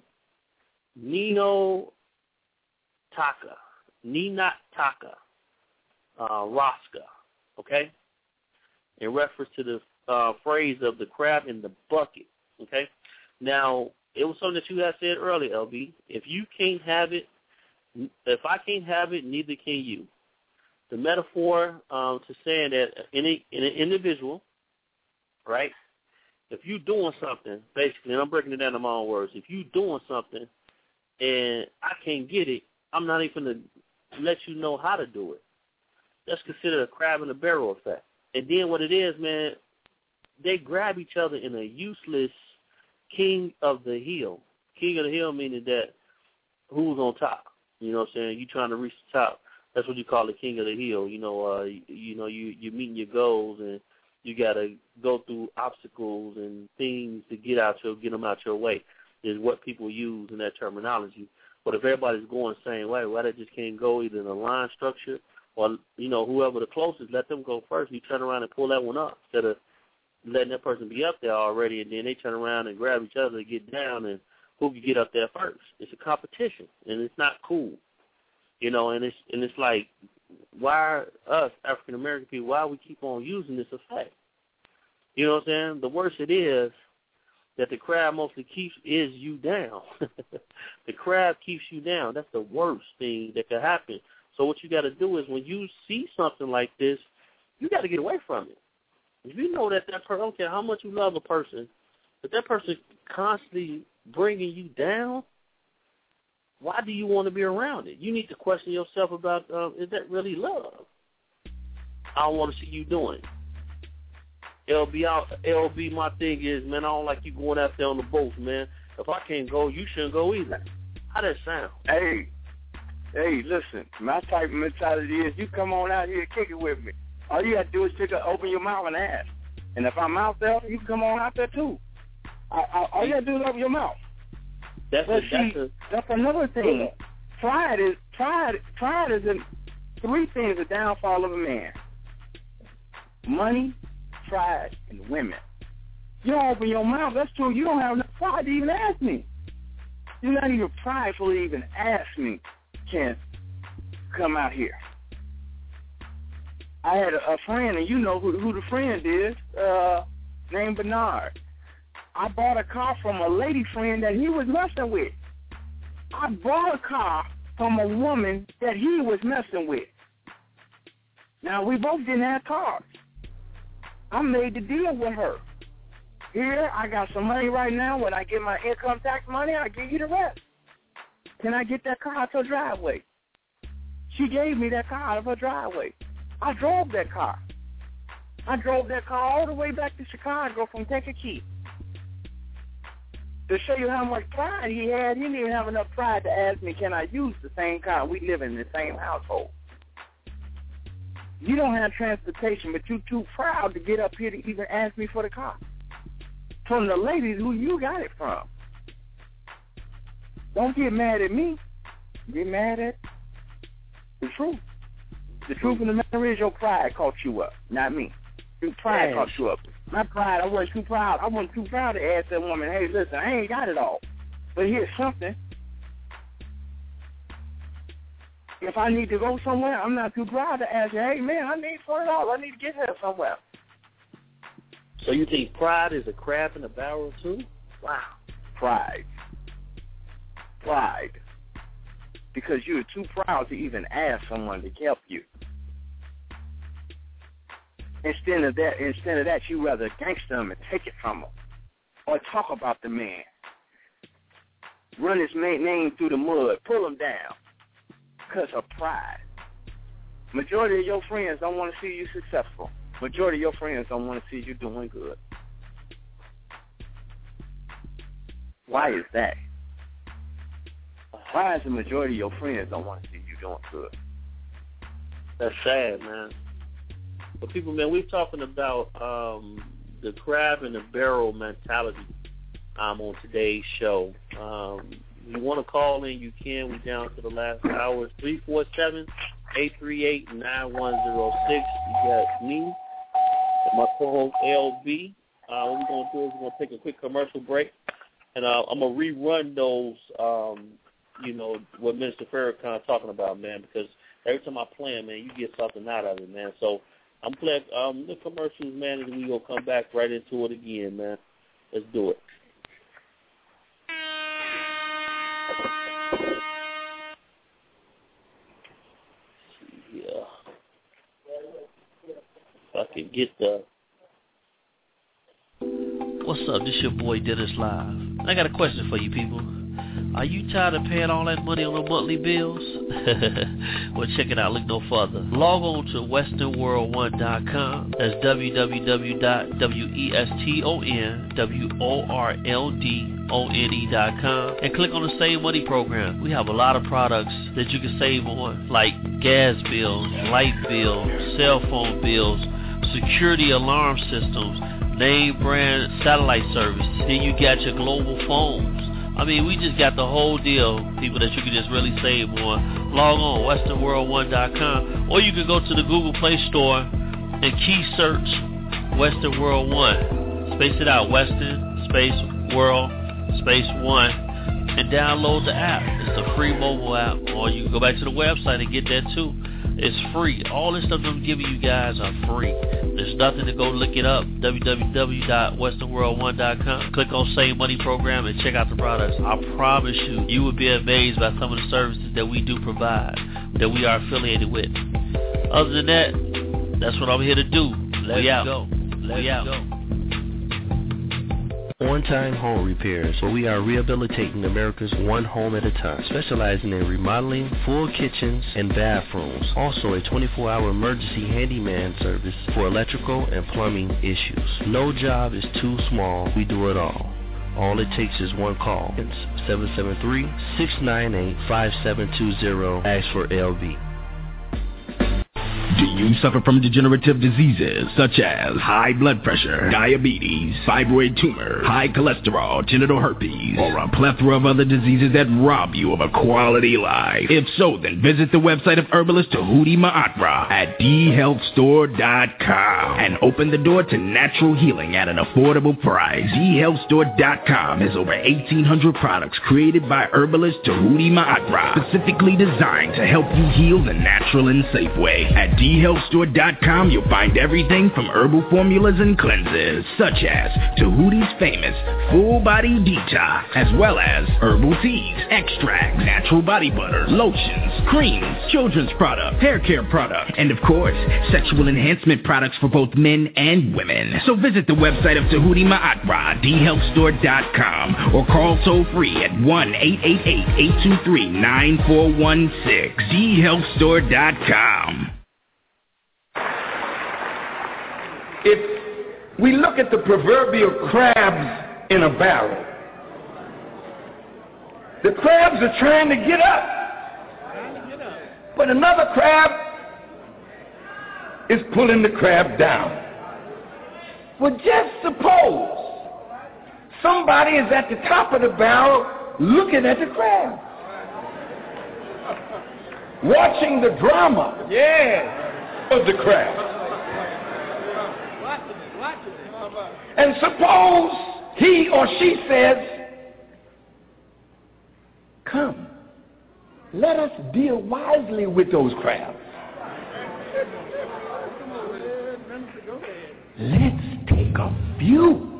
Nino Taka, Nina Taka uh, Rosca, okay? In reference to the uh, phrase of the crab in the bucket, okay? Now, it was something that you had said earlier, L B. If you can't have it, if I can't have it, neither can you. The metaphor um, to saying that in, a, in an individual, right, if you're doing something, basically, and I'm breaking it down in my own words, if you're doing something and I can't get it, I'm not even going to let you know how to do it. That's considered a crab in the barrel effect. And then what it is, man, they grab each other in a useless king of the hill. King of the hill meaning that who's on top. You know what I'm saying? You trying to reach the top. That's what you call the king of the hill. You know, uh, you, you know, you you're meeting your goals, and you got to go through obstacles and things to get out your get them out your way. Is what people use in that terminology. But if everybody's going the same way, why they just can't go either in a line structure or, you know, whoever the closest, let them go first. You turn around and pull that one up instead of letting that person be up there already, and then they turn around and grab each other and get down, and who can get up there first. It's a competition, and it's not cool. You know, and it's and it's like, why us, African American people, why we keep on using this effect? You know what I'm saying? The worse it is that the crab mostly keeps is you down. The crab keeps you down. That's the worst thing that could happen. So what you got to do is when you see something like this, you got to get away from it. If you know that that person, I don't care how much you love a person, if that person constantly bringing you down, why do you want to be around it? You need to question yourself about, uh, is that really love? I don't want to see you doing it. L B, out, L B, my thing is, man, I don't like you going out there on the boats, man. If I can't go, you shouldn't go either. How that sound? Hey, hey, listen, my type of mentality is you come on out here and kick it with me. All you got to do is pick up, open your mouth and ask. And if I'm out there, you can come on out there too. I, I, all you got to do is open your mouth. That's, but a, see, that's, a, that's another thing. Pride is pride. Pride is in three things: the downfall of a man: money, pride in women. You don't open your mouth. That's true. You don't have enough pride to even ask me. You're not even prideful to even ask me, can come out here. I had a, a friend, and you know who, who the friend is, uh, named Bernard. I bought a car from a lady friend that he was messing with. I bought a car from a woman that he was messing with. Now, we both didn't have cars. I made the deal with her. Here, I got some money right now. When I get my income tax money, I give you the rest. Can I get that car out of her driveway? She gave me that car out of her driveway. I drove that car. I drove that car all the way back to Chicago from Kankakee. To show you how much pride he had, he didn't even have enough pride to ask me, can I use the same car? We live in the same household. You don't have transportation, but you're too proud to get up here to even ask me for the car. From the ladies who you got it from. Don't get mad at me. Get mad at the truth. The truth of the matter is your pride caught you up, not me. Your pride yes. caught you up. My pride, I wasn't too proud. I wasn't too proud to ask that woman, hey, listen, I ain't got it all, but here's something. If I need to go somewhere, I'm not too proud to ask you, hey, man, I need twenty dollars. I need to get here somewhere. So you think pride is a crab in a barrel, too? Wow. Pride. Pride. Because you're too proud to even ask someone to help you. Instead of that, instead of that, you rather gangster them and take it from them, or talk about the man, run his name through the mud, pull him down, because of pride. Majority of your friends don't want to see you successful. Majority of your friends don't want to see you doing good. Why is that? Why is the majority of your friends don't want to see you doing good? That's sad, man. But people, man, we're talking about um, the crab in the barrel mentality um, on today's show. Um, you want to call in, you can. We're down to the last hour. three four seven, eight three eight, nine one zero six. You got me and my co-host L B. Uh, what we're going to do is we're going to take a quick commercial break. And uh, I'm going to rerun those, um, you know, what Minister Farrakhan talking about, man, because every time I play them, man, you get something out of it, man. So I'm playing um, the commercials, man, and we're going to come back right into it again, man. Let's do it. Yeah. If I can get the... What's up? This your boy Dennis Live. I got a question for you people. Are you tired of paying all that money on the monthly bills? Well, check it out. Look no further. Log on to western world one dot com. That's w w w dot weston world dot com. And click on the Save Money program. We have a lot of products that you can save on, like gas bills, light bills, cell phone bills, security alarm systems, name brand satellite service. Then you got your global phones. I mean, we just got the whole deal, people, that you can just really save on. Log on, western world one dot com, or you can go to the Google Play Store and key search Western World one. Space it out, Western, space, World, space one, and download the app. It's a free mobile app, or you can go back to the website and get that too. It's free. All this stuff I'm giving you guys are free. There's nothing to go look it up. w w w dot western world one dot com. Click on Save Money Program and check out the products. I promise you, you will be amazed by some of the services that we do provide, that we are affiliated with. Other than that, that's what I'm here to do. Let's we out. go. Let's we out. go. On-Time Home Repairs, where we are rehabilitating America's one home at a time, specializing in remodeling, full kitchens, and bathrooms. Also a twenty-four hour emergency handyman service for electrical and plumbing issues. No job is too small. We do it all. All it takes is one call. It's seven seven three, six nine eight, five seven two zero. Ask for L B. Do you suffer from degenerative diseases such as high blood pressure, diabetes, fibroid tumor, high cholesterol, genital herpes, or a plethora of other diseases that rob you of a quality life? If so, then visit the website of herbalist Tahuti Ma'atra at d health store dot com and open the door to natural healing at an affordable price. d health store dot com has over eighteen hundred products created by herbalist Tahuti Ma'atra, specifically designed to help you heal the natural and safe way. At d health store dot com, you'll find everything from herbal formulas and cleanses, such as Tahuti's famous Full Body Detox, as well as herbal teas, extracts, natural body butter, lotions, creams, children's products, hair care products, and of course, sexual enhancement products for both men and women. So visit the website of Tahuti Ma'atra, d health store dot com, or call toll free at one eight eight eight, eight two three, nine four one six, d health store dot com. If we look at the proverbial crabs in a barrel, the crabs are trying to get up, but another crab is pulling the crab down. Well, just suppose somebody is at the top of the barrel looking at the crab, watching the drama yeah. of the crab. And suppose he or she says, come, let us deal wisely with those crabs. Let's take a few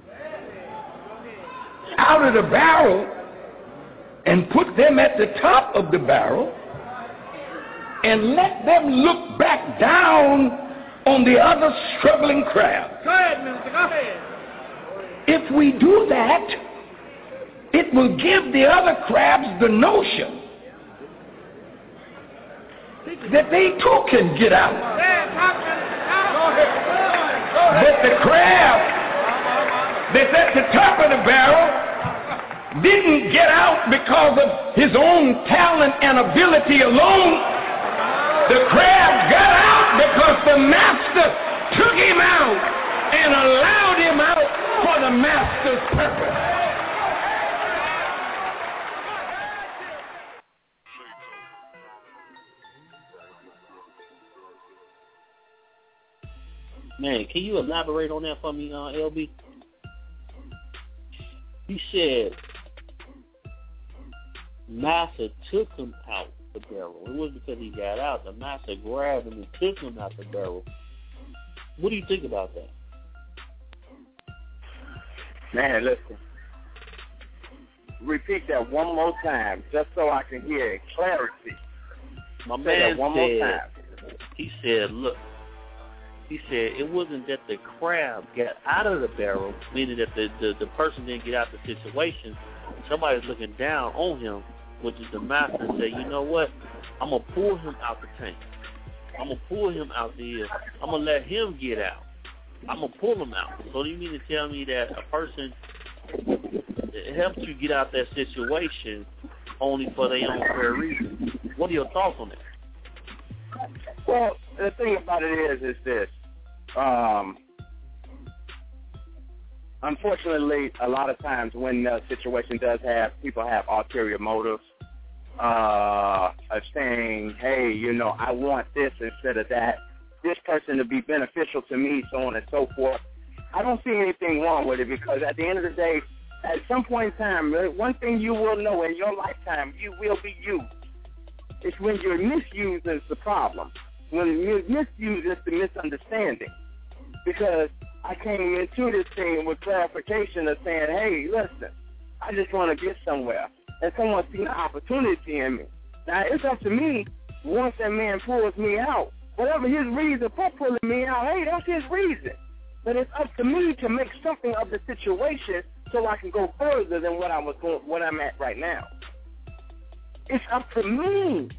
out of the barrel and put them at the top of the barrel and let them look back down on the other struggling crab. Go ahead, Mister Go ahead. If we do that, it will give the other crabs the notion that they too can get out. But the crab that's at the top of the barrel didn't get out because of his own talent and ability alone. The crab got out because the master took him out and allowed him out for the master's purpose. Man, can you elaborate on that for me, uh, L B? He said master took him out the barrel. It wasn't because he got out. The master grabbed him and took him out the barrel. What do you think about that? Man, listen. Repeat that one more time, just so I can hear it. Clarity. My Say man that one said, more time. he said, look, he said it wasn't that the crab got out of the barrel, meaning that the, the, the person didn't get out the situation. Somebody's looking down on him, which is the master, and say, you know what? I'm going to pull him out the tank. I'm going to pull him out the air. I'm going to let him get out. I'm going to pull him out. So do you mean to tell me that a person helped you get out that situation only for their own fair reason? What are your thoughts on that? Well, the thing about it is, is this. Um, unfortunately, a lot of times when the situation does have, people have ulterior motives, uh, of saying, hey, you know, I want this instead of that, this person to be beneficial to me, so on and so forth. I don't see anything wrong with it because at the end of the day, at some point in time, one thing you will know in your lifetime, you will be used. It's when you're misused is the problem. When you're misused is the misunderstanding. Because I came into this thing with clarification of saying, hey, listen, I just want to get somewhere. And someone seen an opportunity in me. Now, it's up to me, once that man pulls me out, whatever his reason for pulling me out, hey, that's his reason. But it's up to me to make something of the situation so I can go further than what I was going, what I'm at right now. It's up to me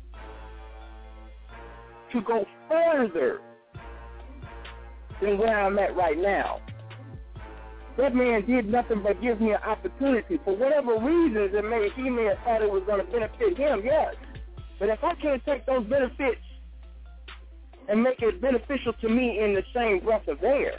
to go further than where I'm at right now. That man did nothing but give me an opportunity. For whatever reasons it may, he may have thought it was going to benefit him, yes. But if I can't take those benefits and make it beneficial to me in the same breath of air,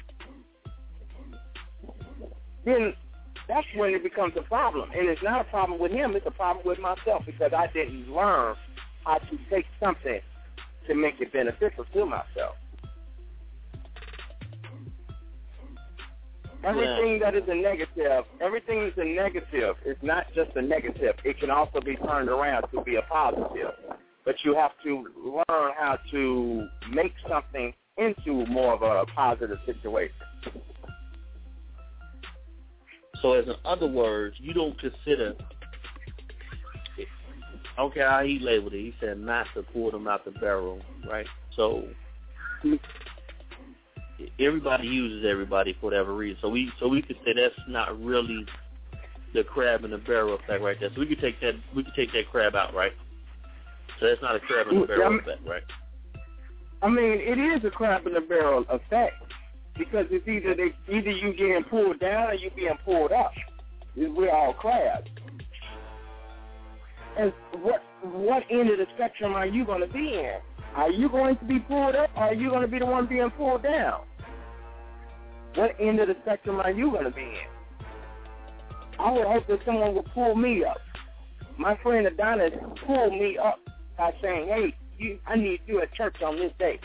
then that's when it becomes a problem. And it's not a problem with him, it's a problem with myself because I didn't learn how to take something to make it beneficial to myself. Everything that is a negative, everything is a negative. It's not just a negative. It can also be turned around to be a positive. But you have to learn how to make something into more of a positive situation. So, as in other words, you don't consider, I don't care how he labeled it, he said master pulled him out the barrel, right? So, everybody uses everybody for whatever reason. So we so we could say that's not really the crab in the barrel effect right there. So we could take that we could take that crab out, right? So that's not a crab in the barrel I mean, effect, right? I mean, it is a crab in the barrel effect because it's either they, either you getting pulled down or you being pulled up. We're all crabs. And what what end of the spectrum are you going to be in? Are you going to be pulled up or are you going to be the one being pulled down? What end of the spectrum are you going to be in? I would hope that someone would pull me up. My friend Adonis pulled me up by saying, hey, you, I need you at church on this day.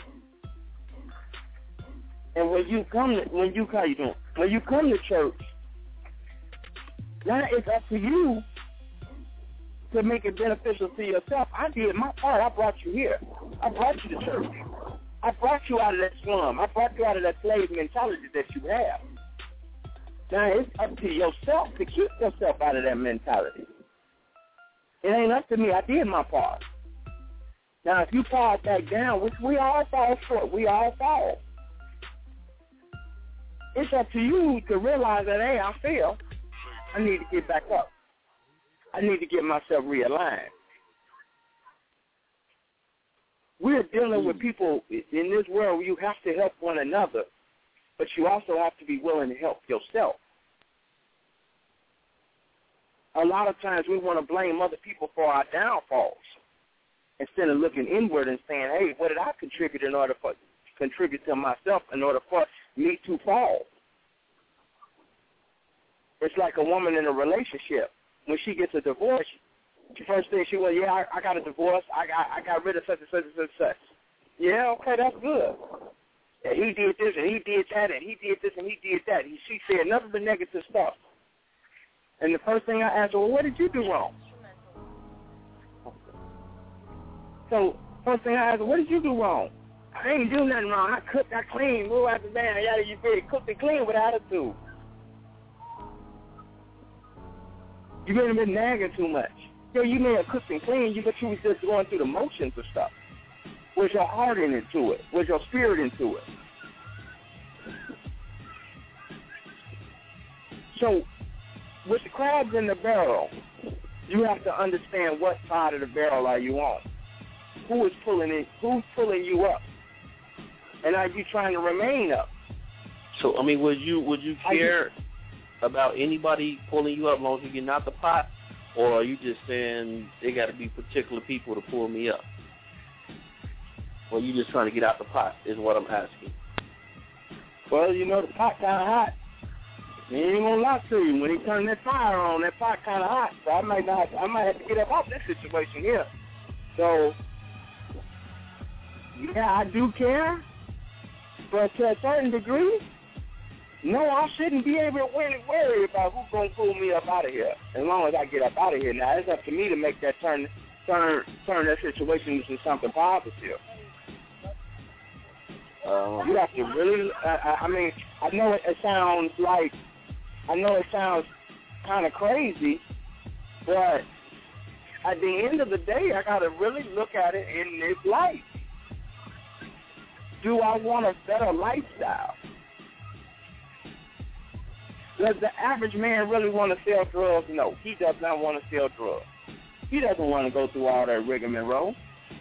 And when you come to, when you, how you doing? When you come to church, now it's up to you to make it beneficial to yourself. I did my part. I brought you here. I brought you to church. I brought you out of that slum. I brought you out of that slave mentality that you have. Now it's up to yourself to keep yourself out of that mentality. It ain't up to me. I did my part. Now if you fall back down, which we all fall short, we all fall. It's up to you to realize that, hey, I failed. I need to get back up. I need to get myself realigned. We're dealing with people in this world where you have to help one another, but you also have to be willing to help yourself. A lot of times we want to blame other people for our downfalls instead of looking inward and saying, hey, what did I contribute in order for contribute to myself in order for me to fall? It's like a woman in a relationship. When she gets a divorce, the first thing she went, yeah, I, I got a divorce. I got I got rid of such and such and such and such. Yeah, okay, that's good. And he did this and he did that and he did this and he did that. He, she said nothing but negative stuff. And the first thing I asked her, well, what did you do wrong? So first thing I asked her, what did you do wrong? I ain't do nothing wrong. I cooked, I cleaned, move out the van, yada, you very cooked and clean with attitude. You may have been nagging too much. Yo, you may have cooked and cleaned, but you was just going through the motions of stuff. Was your heart into it? Was your spirit into it? So, with the crabs in the barrel, you have to understand what side of the barrel are you on. Who is pulling it? Who's pulling you up? And are you trying to remain up? So, I mean, would you would you care about anybody pulling you up as long as you get out the pot? Or are you just saying they got to be particular people to pull me up? Or are you just trying to get out the pot is what I'm asking. Well, you know, the pot kind of hot. He ain't going to lie to you. When he turn that fire on, that pot kind of hot. So I might not, I might have to get up off this situation here. So, yeah, I do care. But to a certain degree, no, I shouldn't be able to really worry about who's going to pull me up out of here as long as I get up out of here. Now, it's up to me to make that turn turn, turn that situation into something positive. Uh, you have to really, I, I mean, I know it, it sounds like, I know it sounds kind of crazy, but at the end of the day, I got to really look at it in this light. Do I want a better lifestyle? Does the average man really want to sell drugs? No, he does not want to sell drugs. He doesn't want to go through all that rigmarole.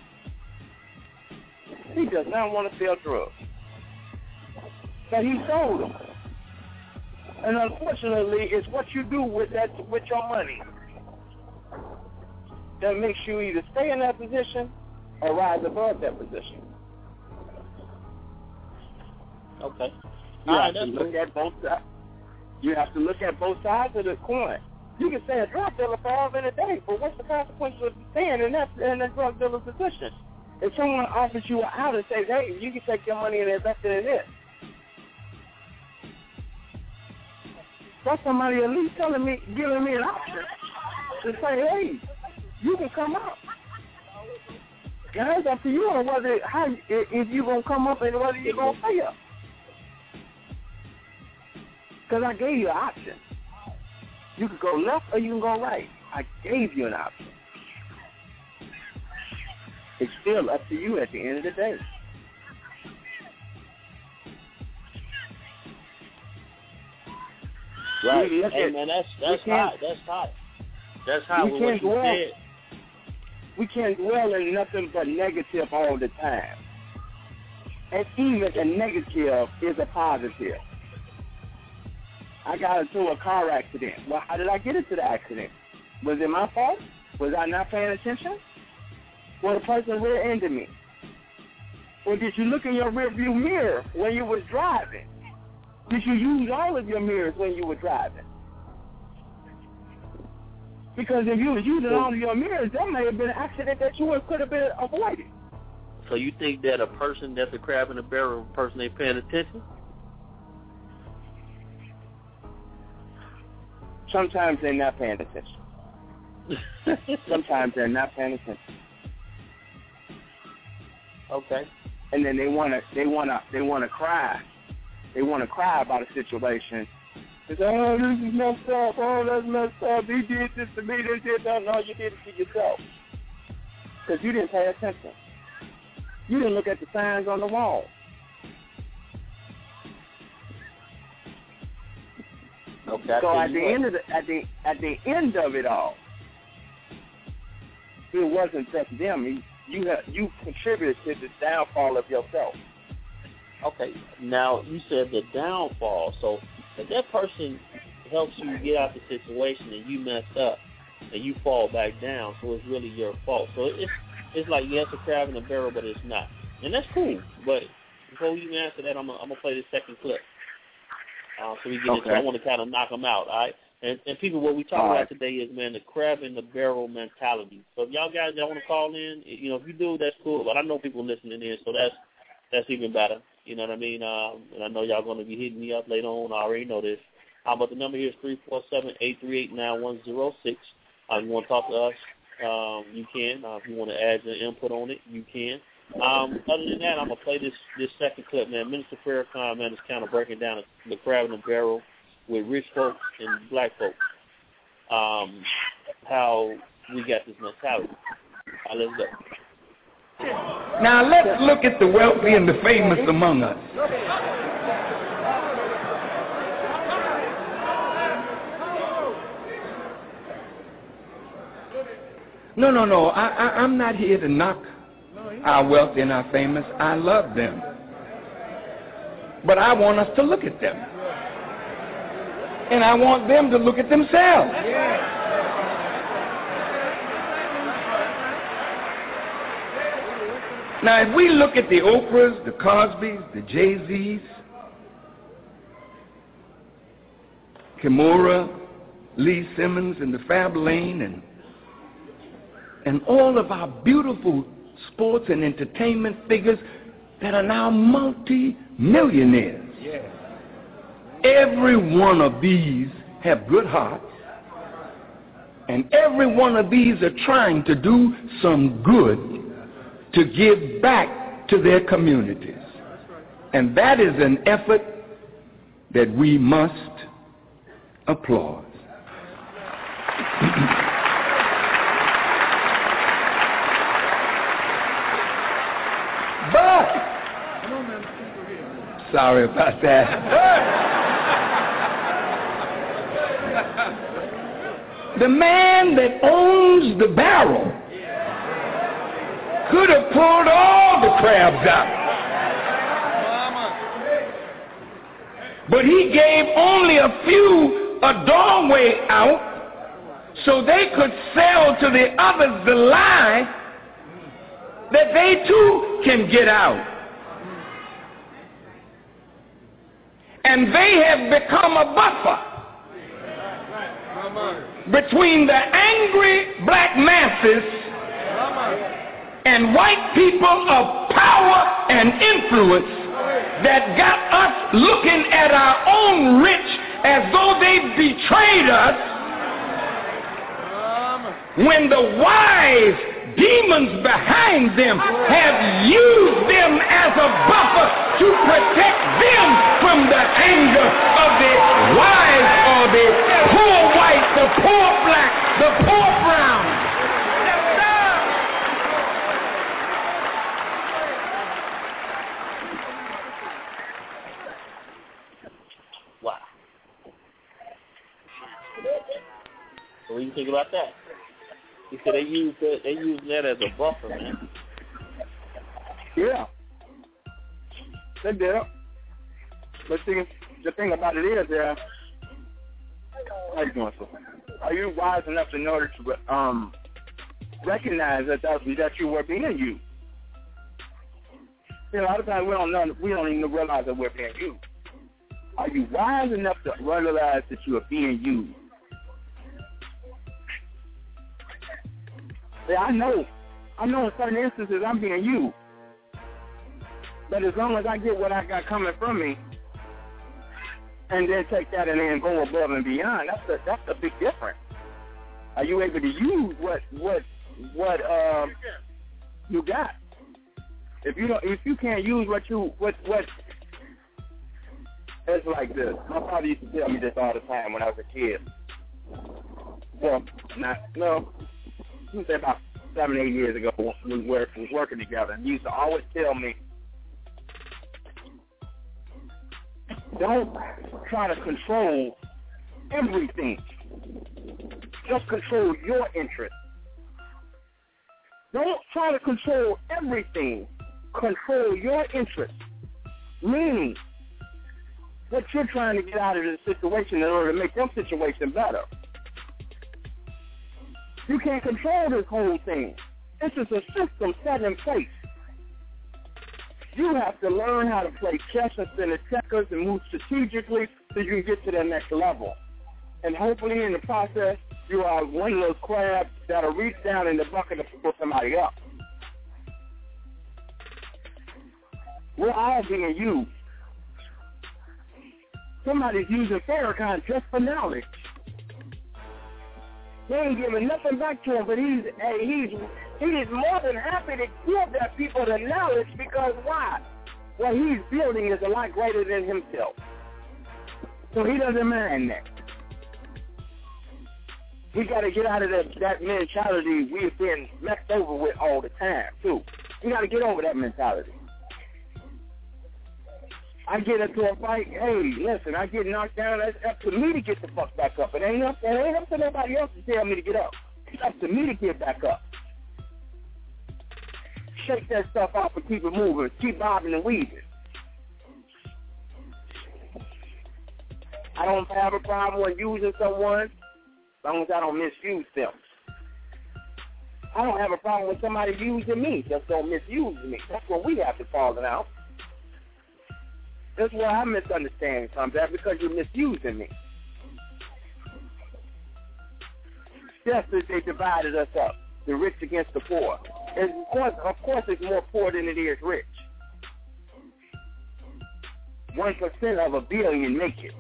He does not want to sell drugs. But he sold them. And unfortunately, it's what you do with that, with your money that makes you either stay in that position or rise above that position. Okay. You All have right, to that's look cool. at both sides. You have to look at both sides of the coin. You can say a drug dealer falls in a day, but what's the consequence of staying in that in a drug dealer's position? If someone offers you out and says, "Hey, you can take your money and invest it in this," that's somebody at least telling me, giving me an option to say, "Hey, you can come up." Guys, up to you on whether how if you gonna come up and whether you're gonna stay up. Because I gave you an option. You can go left or you can go right. I gave you an option. It's still up to you at the end of the day. Right. We look Hey, at- man, that's that's we can't- hot. That's hot. That's hot we with what can't you dwell. said. We can't dwell in nothing but negative all the time. And even a negative is a positive. I got into a car accident. Well, how did I get into the accident? Was it my fault? Was I not paying attention? Well, the person rear-ended me. Or did you look in your rearview mirror when you was driving? Did you use all of your mirrors when you were driving? Because if you was using all of your mirrors, that may have been an accident that you could have been avoided. So you think that a person that's a crab in a barrel, a person ain't paying attention? Sometimes they're not paying attention. Sometimes they're not paying attention. Okay. And then they wanna, they wanna, they wanna cry. They wanna cry about a situation. They say, "Oh, this is messed up. Oh, that's messed up. He did this to me. This did that." No, you did it to yourself. Because you didn't pay attention. You didn't look at the signs on the wall. Okay. So at the end of the at the at the end of it all, it wasn't just them. You have, you contributed to the downfall of yourself. Okay. Now you said the downfall. So if that person helps you get out the situation and you messed up and you fall back down, so it's really your fault. So it's it's like yes, a crab in a barrel, but it's not, and that's cool. But before we even answer that, I'm gonna, I'm gonna play this second clip. Uh, so we get into, Okay. I want to kind of knock them out, all right? And, and people, what we talk All about right. today is, man, the crab in the barrel mentality. So if y'all guys that want to call in, you know, if you do, that's cool. But I know people listening in, so that's that's even better. You know what I mean? Um, and I know y'all going to be hitting me up later on. I already know this. Uh, but the number here is three four seven, eight three eight, nine one zero six. Uh, if you want to talk to us, um, you can. Uh, if you want to add your input on it, you can. Um, other than that, I'm going to play this, this second clip, man. Minister Farrakhan, man, is kind of breaking down the crab in the barrel with rich folks and black folks, um, how we got this mentality. All right, let's go. Now let's look at the wealthy and the famous among us. No, no, no. I, I, I'm not here to knock our wealthy and our famous. I love them. But I want us to look at them. And I want them to look at themselves. Now, if we look at the Oprahs, the Cosbys, the Jay-Z's, Kimura, Lee Simmons, and the Fab Lane, and and all of our beautiful sports and entertainment figures that are now multi-millionaires. Yeah. Every one of these have good hearts, and every one of these are trying to do some good to give back to their communities. And that is an effort that we must applaud. But, sorry about that. The man that owns the barrel could have pulled all the crabs out. But he gave only a few a doorway out so they could sell to the others the lie that they too can get out. And they have become a buffer between the angry black masses and white people of power and influence that got us looking at our own rich as though they betrayed us, when the wise demons behind them have used them as a buffer to protect them from the anger of the wise or the poor white, the poor black, the poor brown. Wow. What do you think about that? He said they use that, they use that as a buffer, man. Yeah. They did it. But see, the thing about it is, yeah, how you doing, sir? Are you wise enough in order to um recognize that that, that you were being used? You know, a lot of times we don't know, we don't even realize that we're being used. Are you wise enough to realize that you are being used? Yeah, I know. I know in certain instances I'm being used. But as long as I get what I got coming from me, and then take that and then go above and beyond, that's the that's the big difference. Are you able to use what what what um you got? If you don't, if you can't use what you what what, it's like this. My father used to tell me this all the time when I was a kid. Well, not no. He said about seven, eight years ago, we were we was working together, and he used to always tell me, don't try to control everything. Just control your interest. Don't try to control everything. Control your interest. Meaning, what you're trying to get out of the situation in order to make your situation better. You can't control this whole thing. This is a system set in place. You have to learn how to play chess instead of checkers and move strategically so you can get to the next level. And hopefully in the process, you are one of those crabs that'll reach down in the bucket to pull somebody up. We're all being used. Somebody's using Farrakhan just for knowledge. They ain't giving nothing back to him, but he's hey, he's he's more than happy to give that people the knowledge because why? What he's building is a lot greater than himself. So he doesn't mind that. We got to get out of that, that mentality we've been messed over with all the time, too. We got to get over that mentality. I get into a fight, hey, listen, I get knocked down, it's up to me to get the fuck back up. It ain't up, it ain't up to nobody else to tell me to get up. It's up to me to get back up. Shake that stuff off and keep it moving. Keep bobbing and weaving. I don't have a problem with using someone as long as I don't misuse them. I don't have a problem with somebody using me. Just don't misuse me. That's what we have to call it out. That's where our misunderstanding comes at, because you're misusing me. Just as they divided us up, the rich against the poor. And of course, of course it's more poor than it is rich. One percent of a billion make it.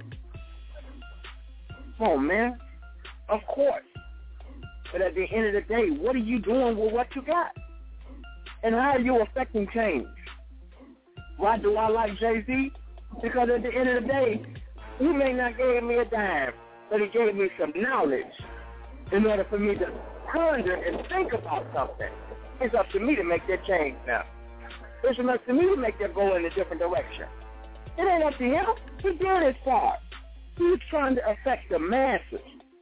Come on, man. Of course. But at the end of the day, what are you doing with what you got? And how are you affecting change? Why do I like Jay-Z? Because at the end of the day, he may not give me a dime, but he gave me some knowledge in order for me to ponder and think about something. It's up to me to make that change now. It's up to me to make that go in a different direction. It ain't up to him. He did his part. He's trying to affect the masses.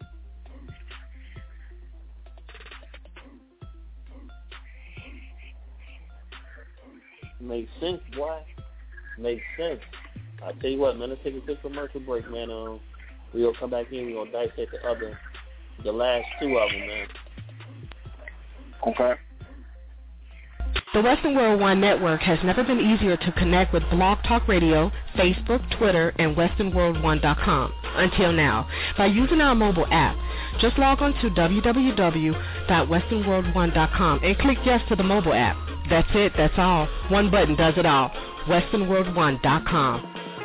Makes sense, boy. Makes sense. I'll tell you what, man, let's take a quick commercial break, man. Um, we'll come back in, we're going to dissect the other, the last two of them, man. Okay. The Western World One Network has never been easier to connect with Blog Talk Radio, Facebook, Twitter, and Western World One dot com until now by using our mobile app. Just log on to w w w dot western world one dot com and click yes to the mobile app. That's it, that's all. One button does it all. Western World One dot com.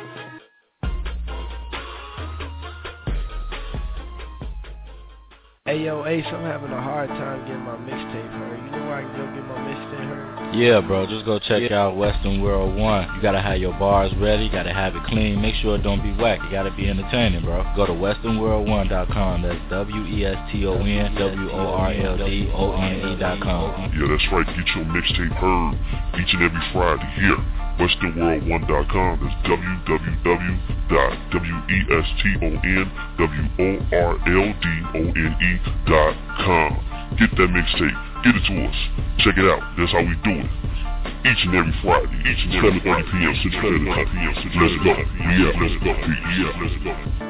Hey yo, Ace, I'm having a hard time getting my mixtape heard. You know where I can go get my mixtape heard? Yeah, bro, just go check yeah. out Western World One. You gotta have your bars ready, you gotta have it clean, make sure it don't be whack, you gotta be entertaining, bro. Go to western world one dot com, that's W E S T O N W O R L D O N E dot com. Yeah, that's right, get your mixtape heard each and every Friday here. western world one dot com, that's w w w dot w e s t o n w o r l d o n e dot com. Get that mixtape, get it to us, check it out, that's how we do it. Each and every Friday, each and every seven thirty p.m. Central Standard Time. Let's go, yeah, let's go, yeah, let's go.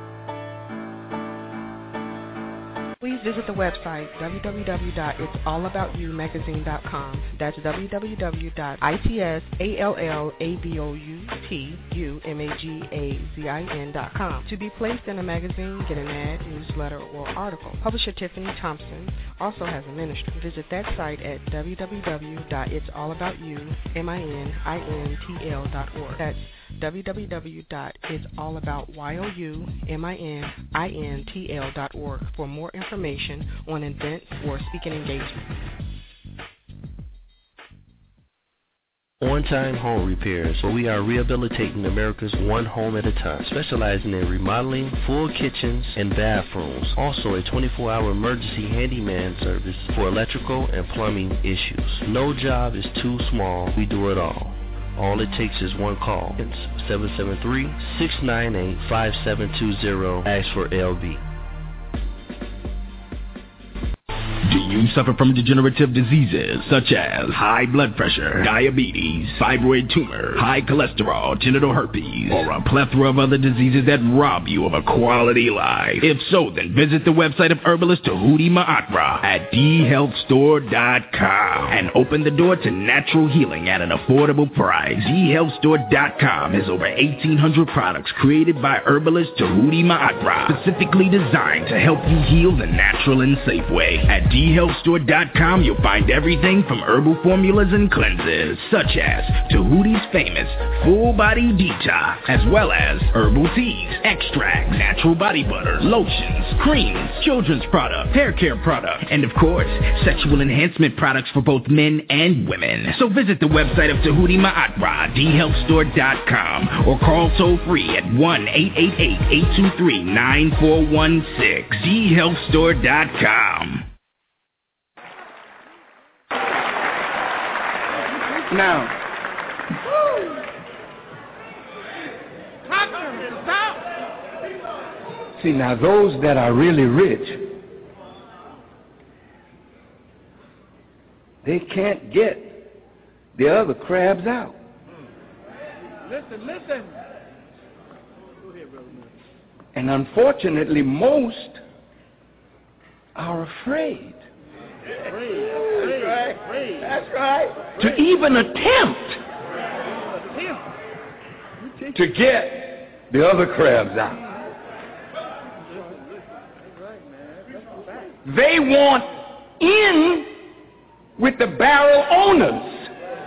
Please visit the website w w w dot its all about you magazine dot com. That's w w w dot its all about you magazine dot com. To be placed in a magazine, get an ad, newsletter, or article. Publisher Tiffany Thompson also has a ministry. Visit that site at w w w dot its all about you magazine dot org. That's w w w dot its all about you magazine dot org for more information on events or speaking engagements. On-Time Home Repairs, where we are rehabilitating America's one home at a time, specializing in remodeling, full kitchens, and bathrooms. Also a twenty-four hour emergency handyman service for electrical and plumbing issues. No job is too small, we do it all. All it takes is one call. It's seven seven three, six nine eight, five seven two zero. Ask for L B. Do you suffer from degenerative diseases such as high blood pressure, diabetes, fibroid tumor, high cholesterol, genital herpes, or a plethora of other diseases that rob you of a quality life? If so, then visit the website of herbalist Tahuti Ma'atra at d health store dot com and open the door to natural healing at an affordable price. d health store dot com has over eighteen hundred products created by herbalist Tahuti Ma'atra, specifically designed to help you heal the natural and safe way. At d health store dot com, you'll find everything from herbal formulas and cleanses, such as Tahuti's famous Full Body Detox, as well as herbal teas, extracts, natural body butters, lotions, creams, children's products, hair care products, and of course, sexual enhancement products for both men and women. So visit the website of Tahuti Ma'atra, d health store dot com, or call toll free at one eight eight eight, eight two three, nine four one six, d health store dot com. Now, see, now those that are really rich, they can't get the other crabs out. Listen, listen. And unfortunately, most are afraid. That's right. That's right. To even attempt to get the other crabs out. They want in with the barrel owners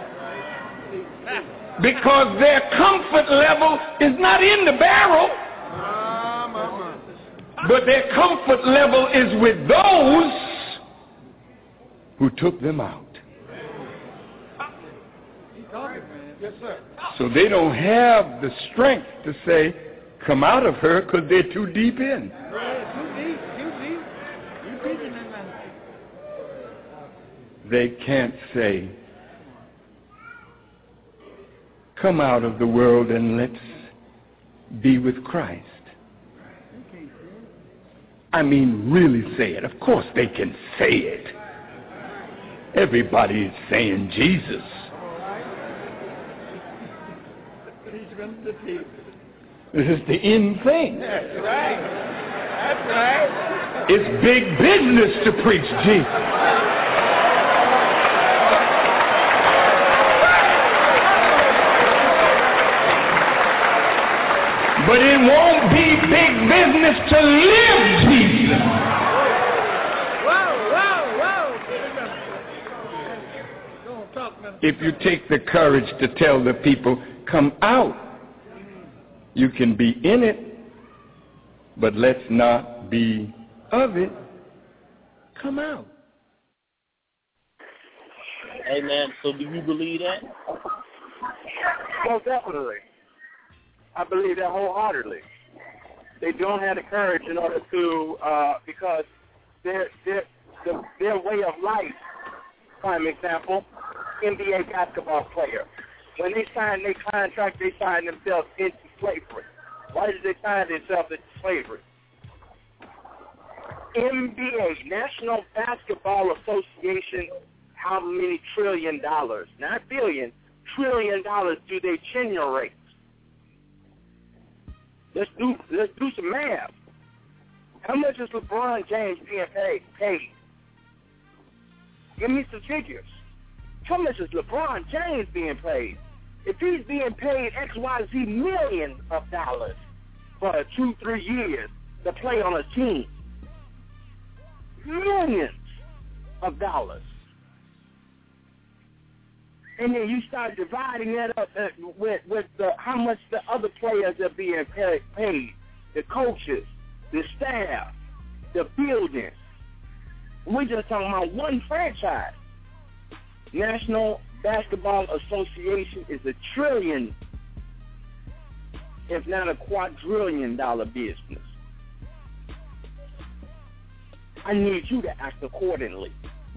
because their comfort level is not in the barrel, but their comfort level is with those who took them out. Yes, sir. So they don't have the strength to say, come out of her, because they're too deep in. Too deep, too deep. You deep in that. They can't say, come out of the world and let's be with Christ. I mean, really say it. Of course they can say it. Everybody is saying Jesus. This is the in thing. That's right. That's right. It's big business to preach Jesus. But it won't be big business to live Jesus. Whoa, whoa, whoa. If you take the courage to tell the people, come out, you can be in it, but let's not be of it. Come out. Amen. So do you believe that? Most definitely. I believe that wholeheartedly. They don't have the courage in order to, uh, because their their the, their way of life. Prime example, N B A basketball player. When they sign their contract, they sign themselves into slavery. Why did they sign themselves into slavery? N B A, National Basketball Association, how many trillion dollars, not billion, trillion dollars do they generate? Let's do let's do some math. How much is LeBron James being paid? paid? Give me some figures. How much is LeBron James being paid? If he's being paid X Y Z millions of dollars for two, three years to play on a team, millions of dollars, and then you start dividing that up with, with the, how much the other players are being paid, paid, the coaches, the staff, the buildings. We're just talking about one franchise. National Basketball Association is a trillion, if not a quadrillion dollar business. I need you to act accordingly.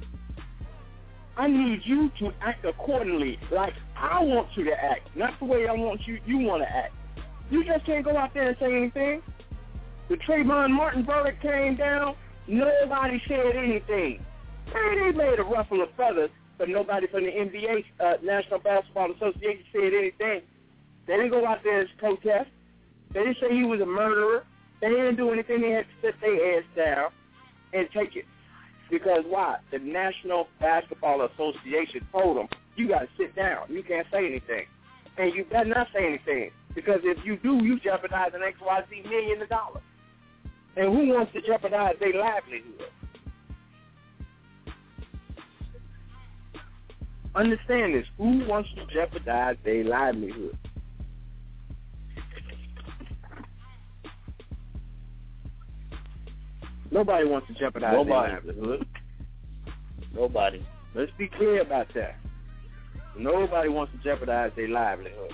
I need you to act accordingly, like I want you to act, not the way I want you you want to act. You just can't go out there and say anything. The Trayvon Martin verdict came down, nobody said anything. Hey, they made a ruffle of feathers, but nobody from the N B A, uh, National Basketball Association, said anything. They didn't go out there and protest. They didn't say he was a murderer. They didn't do anything. They had to sit their ass down and take it. Because why? The National Basketball Association told them, you got to sit down. You can't say anything. And you better not say anything. Because if you do, you jeopardize an X Y Z million of dollars. And who wants to jeopardize their livelihood? Understand this. Who wants to jeopardize their livelihood? Nobody wants to jeopardize Nobody. their livelihood. Nobody. Let's be clear about that. Nobody wants to jeopardize their livelihood.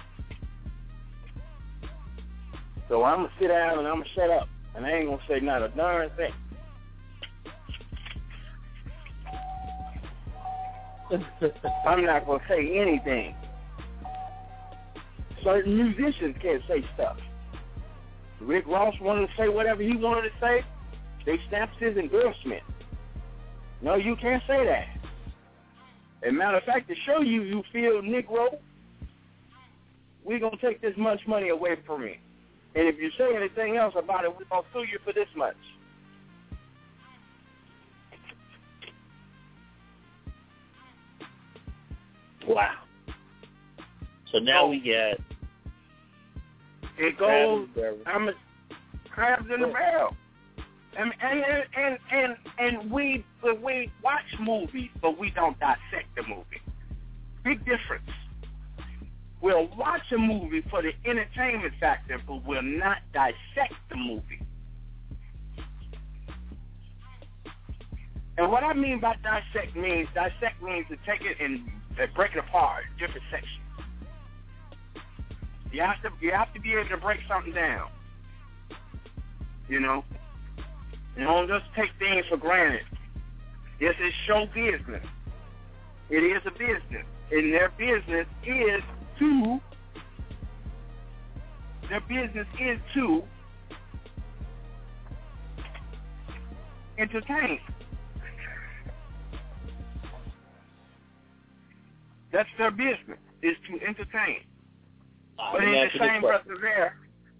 So I'm going to sit down and I'm going to shut up. And I ain't going to say not a darn thing. I'm not going to say anything. Certain musicians can't say stuff. Rick Ross wanted to say whatever he wanted to say. They snapped his endorsement. No, you can't say that. As a matter of fact, to show you you feel Negro, we're going to take this much money away from you. And if you say anything else about it, we're going to sue you for this much. Wow. So now we got... It goes, I'm a crabs in the barrel. And and and and and we we watch movies, but we don't dissect the movie. Big difference. We'll watch a movie for the entertainment factor, but we'll not dissect the movie. And what I mean by dissect means dissect means to take it and break it apart, different sections. You have to you have to be able to break something down. You know. You don't just take things for granted. This is show business. It is a business. And their business is to, their business is to entertain. That's their business, is to entertain. But in the same breath of air,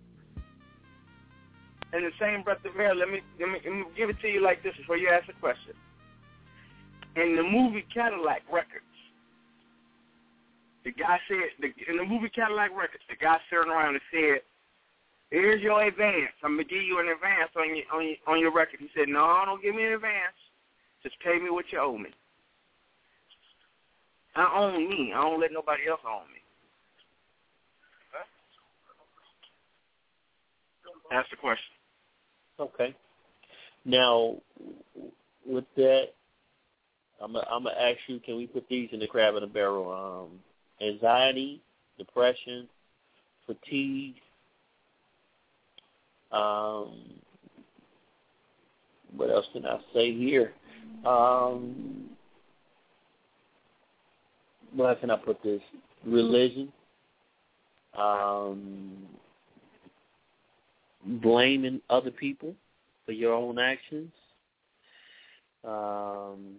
In the same breath of air, let me, let me let me give it to you like this before you ask a question. In the movie Cadillac Records, the guy said, the, in the movie Cadillac Records, the guy turned around and said, Here's your advance. I'm gonna give you an advance on your on your on your record. He said, no, don't give me an advance. Just pay me what you owe me. I own me. I don't let nobody else own me. That's the question. Okay. Now, with that, I'm gonna I'm gonna ask you: can we put these in the crab in the barrel? Um, anxiety, depression, fatigue. Um, what else can I say here? Um, where can I put this? Religion. Um, blaming other people for your own actions. Um,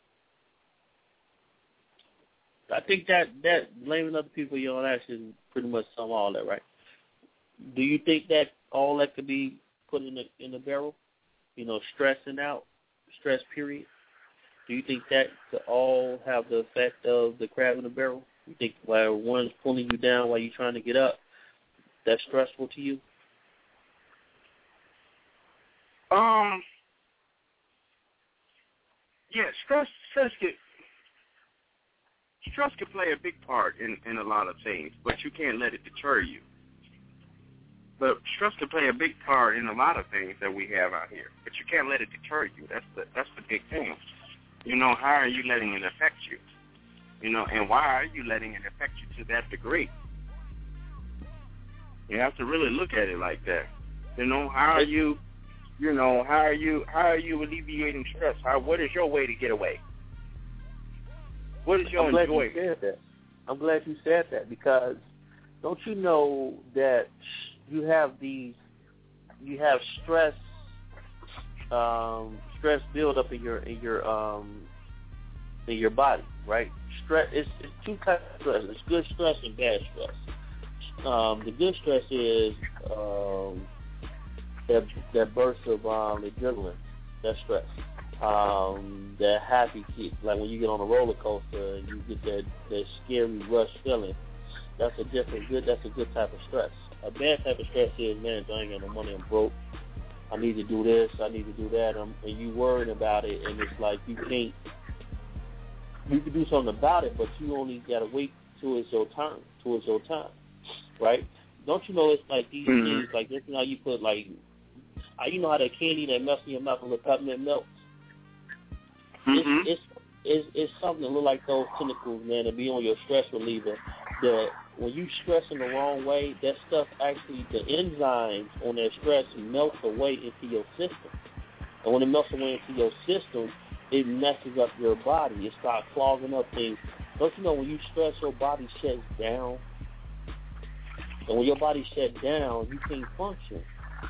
I think that, that blaming other people for your own actions pretty much sum all that, right? Do you think that all that could be put in the in the barrel? You know, stressing out, stress period. Do you think that could all have the effect of the crab in the barrel? You think while one's pulling you down while you're trying to get up, that's stressful to you? Um. Yeah, stress, stress could stress could play a big part in, in a lot of things, but you can't let it deter you. But stress can play a big part in a lot of things that we have out here, but you can't let it deter you. That's the that's the big thing. You know, how are you letting it affect you? You know, and why are you letting it affect you to that degree? You have to really look at it like that. You know, how are you, you know, how are you, how are you alleviating stress? How, what is your way to get away? What is your I'm glad enjoyment? you said that. I'm glad you said that because don't you know that you have these, you have stress, um, stress build up in your in your um in your body, right? Stress it's, it's two types of stress. It's good stress and bad stress. Um, the good stress is um, that that burst of um, adrenaline, that stress, um, that happy kick, like when you get on a roller coaster and you get that that scary rush feeling. That's a different good. That's a good type of stress. A bad type of stress is, man, I ain't got no money, I'm broke. I need to do this, I need to do that, um, and you worrying about it, and it's like you can't. You can do something about it, but you only gotta wait till it's your turn, till it's your time, right? Don't you know it's like these mm-hmm. things, like this is how you put like, you know how that candy that melts in your mouth with peppermint melts. Mm-hmm. It's, it's it's it's something that look like those tentacles, man, to be on your stress reliever. That when you stressing the wrong way, that stuff actually, the enzymes on that stress melt away into your system. And when it melts away into your system, it messes up your body. It starts clogging up things. Don't you know when you stress, your body shuts down? And when your body shuts down, you can't function.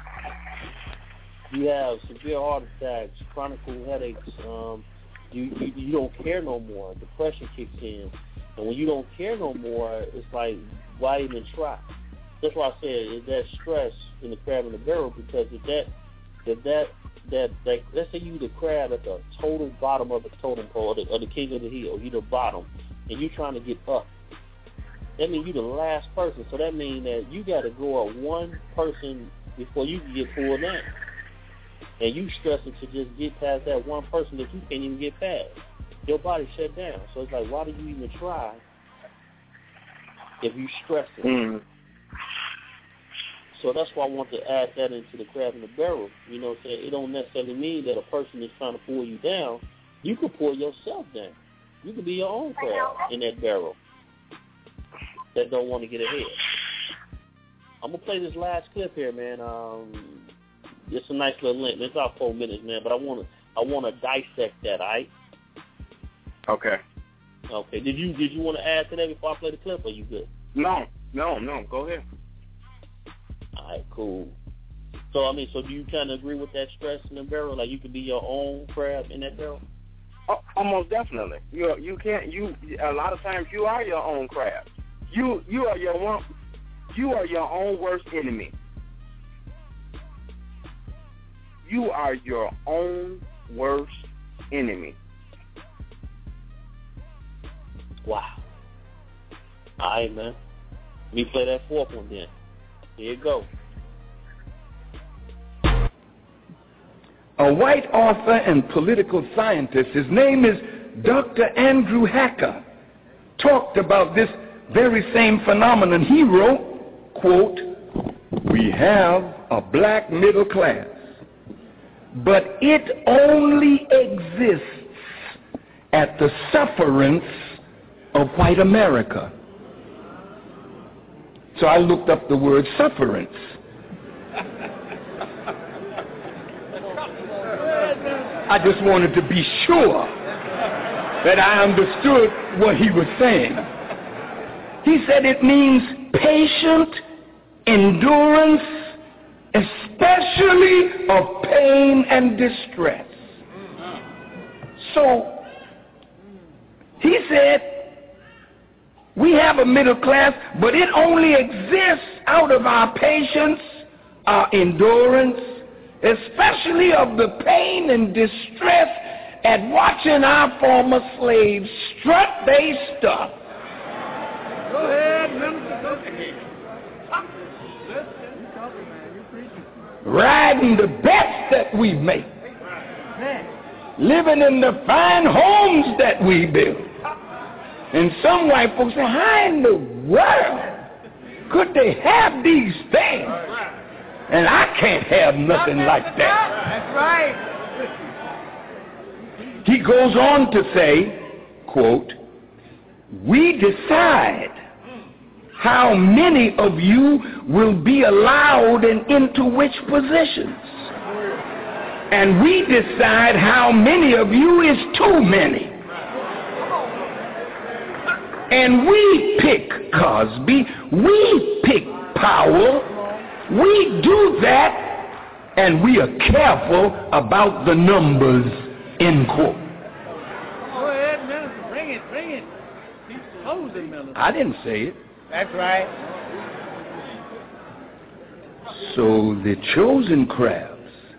You have severe heart attacks, chronic headaches. Um, you, you you don't care no more. Depression kicks in. And when you don't care no more, it's like, why even try? That's why I said, is that stress in the crab in the barrel? Because if that, if that, that, that, let's say you the crab at the total bottom of the totem pole, or the, or the king of the hill, you the bottom, and you trying to get up. That means you the last person. So that means that you got to go up one person before you can get pulled down. And you stressing to just get past that one person that you can't even get past. Your body shut down. So it's like, why do you even try if you stressing? Mm. So that's why I want to add that into the crab in the barrel. You know what I'm saying? It don't necessarily mean that a person is trying to pull you down. You can pull yourself down. You can be your own crab in that barrel that don't want to get ahead. I'm going to play this last clip here, man. Um, it's a nice little length. It's about four minutes, man, but I want to I want to dissect that, all right? Okay. Okay. Did you did you want to add to that before I play the clip, or you good? No, no, no. Go ahead. All right, cool. So, I mean, so do you kind of agree with that stress in the barrel? Like, you could be your own crab in that barrel? Oh, almost definitely. You you can't. You a lot of times you are your own crab. You you are your one. You are your own worst enemy. You are your own worst enemy. Wow. All right, man. Let me play that fourth one then. Here you go. a white author and political scientist, his name is Doctor Andrew Hacker, talked about this very same phenomenon. He wrote, quote, "We have a black middle class, but it only exists at the sufferance of white America." So I looked up the word sufferance. I just wanted to be sure that I understood what he was saying. He said it means patient endurance, especially of pain and distress. So he said, we have a middle class, but it only exists out of our patience, our endurance, especially of the pain and distress at watching our former slaves strut their stuff. Go ahead, Minister. Riding the best that we make, living in the fine homes that we build. And some white folks say, how in the world could they have these things? And I can't have nothing like that. That's right. He goes on to say, quote, "We decide how many of you will be allowed and into which positions. And we decide how many of you is too many. And we pick Cosby, we pick Powell, we do that, and we are careful about the numbers," end quote. Go ahead, Minister, bring it, bring it. He's chosen, Minister. I didn't say it. That's right. So the chosen crabs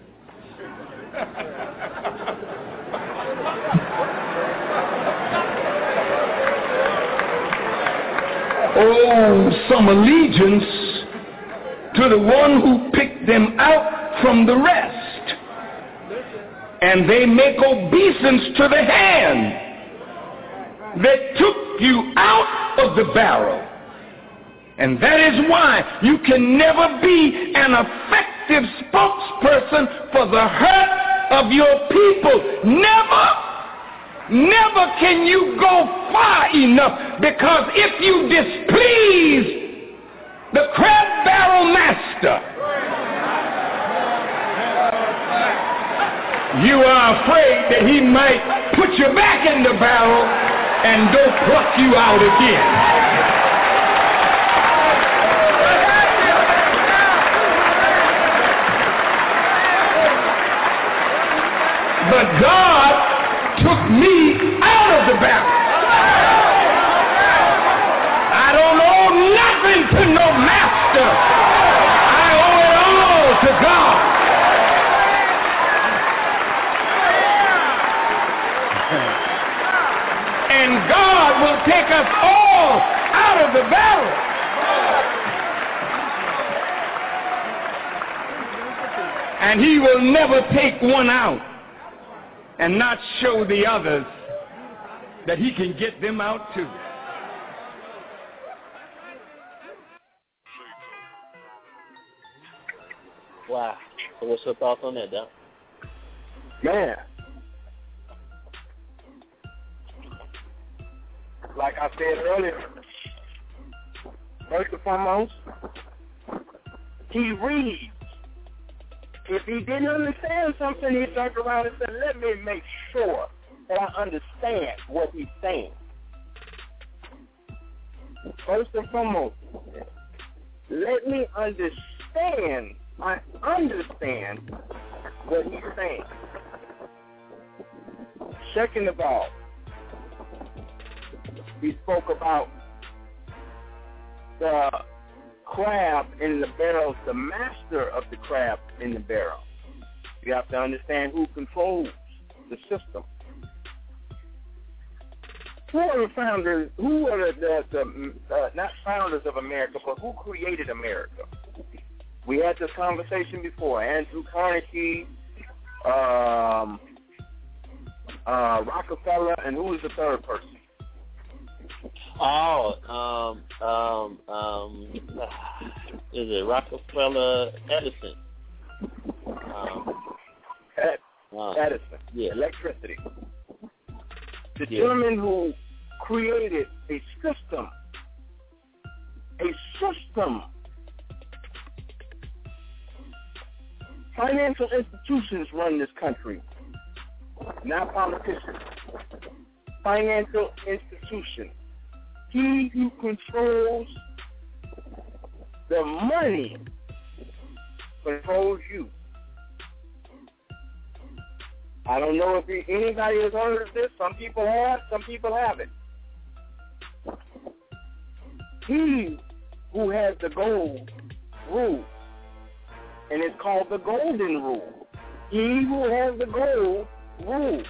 owe some allegiance to the one who picked them out from the rest. And they make obeisance to the hand that took you out of the barrel. And that is why you can never be an effective spokesperson for the hurt of your people. Never, never can you go far enough, because if you displease the crab barrel master, you are afraid that he might put you back in the barrel and don't pluck you out again. But God took me out of the barrel. I don't owe nothing to no master. I owe it all to God. And God will take us all out of the barrel. And he will never take one out and not show the others that he can get them out too. Wow. So what's your thoughts on that, Doc? Man, like I said earlier, first and foremost, he reads. If he didn't understand something, he turned around and said, let me make sure that I understand what he's saying. First and foremost, let me understand, I understand what he's saying. Second of all, he spoke about the crab in the barrel, the master of the crab in the barrel. You have to understand who controls the system. Who are the founders, who are the, the, the uh, not founders of America, but who created America? We had this conversation before. Andrew Carnegie, um, uh, Rockefeller, and who was the third person? Oh, um, um, um, is it Rockefeller Edison? Um, Ed, uh, Edison. Yeah. Electricity. The Yeah. gentleman who created a system, a system. Financial institutions run this country, not politicians. Financial institutions. He who controls the money controls you. I don't know if anybody has heard of this. Some people have, some people haven't. He who has the gold rules, and it's called the golden rule. He who has the gold rules.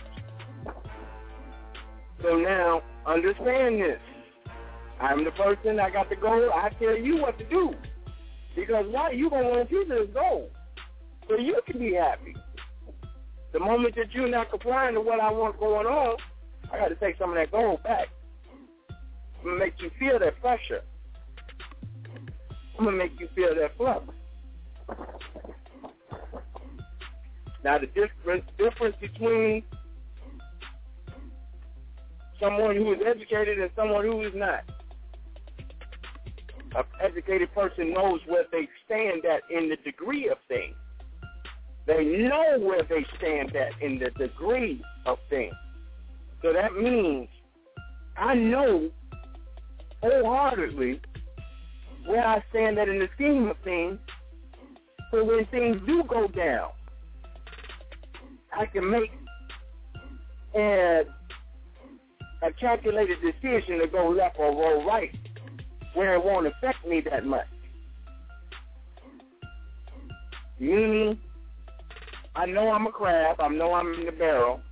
So now, understand this. I'm the person, I got the gold, I tell you what to do. Because why? You going to want a piece of this gold. So you can be happy. The moment that you're not complying to what I want going on, I got to take some of that gold back. I'm going to make you feel that pressure. I'm going to make you feel that flux. Now, the difference, difference between someone who is educated and someone who is not. An educated person knows where they stand at in the degree of things. They know where they stand at in the degree of things. So that means I know wholeheartedly where I stand at in the scheme of things. So when things do go down, I can make a, a calculated decision to go left or roll right where it won't affect me that much. Meaning, I know I'm a crab, I know I'm in the barrel,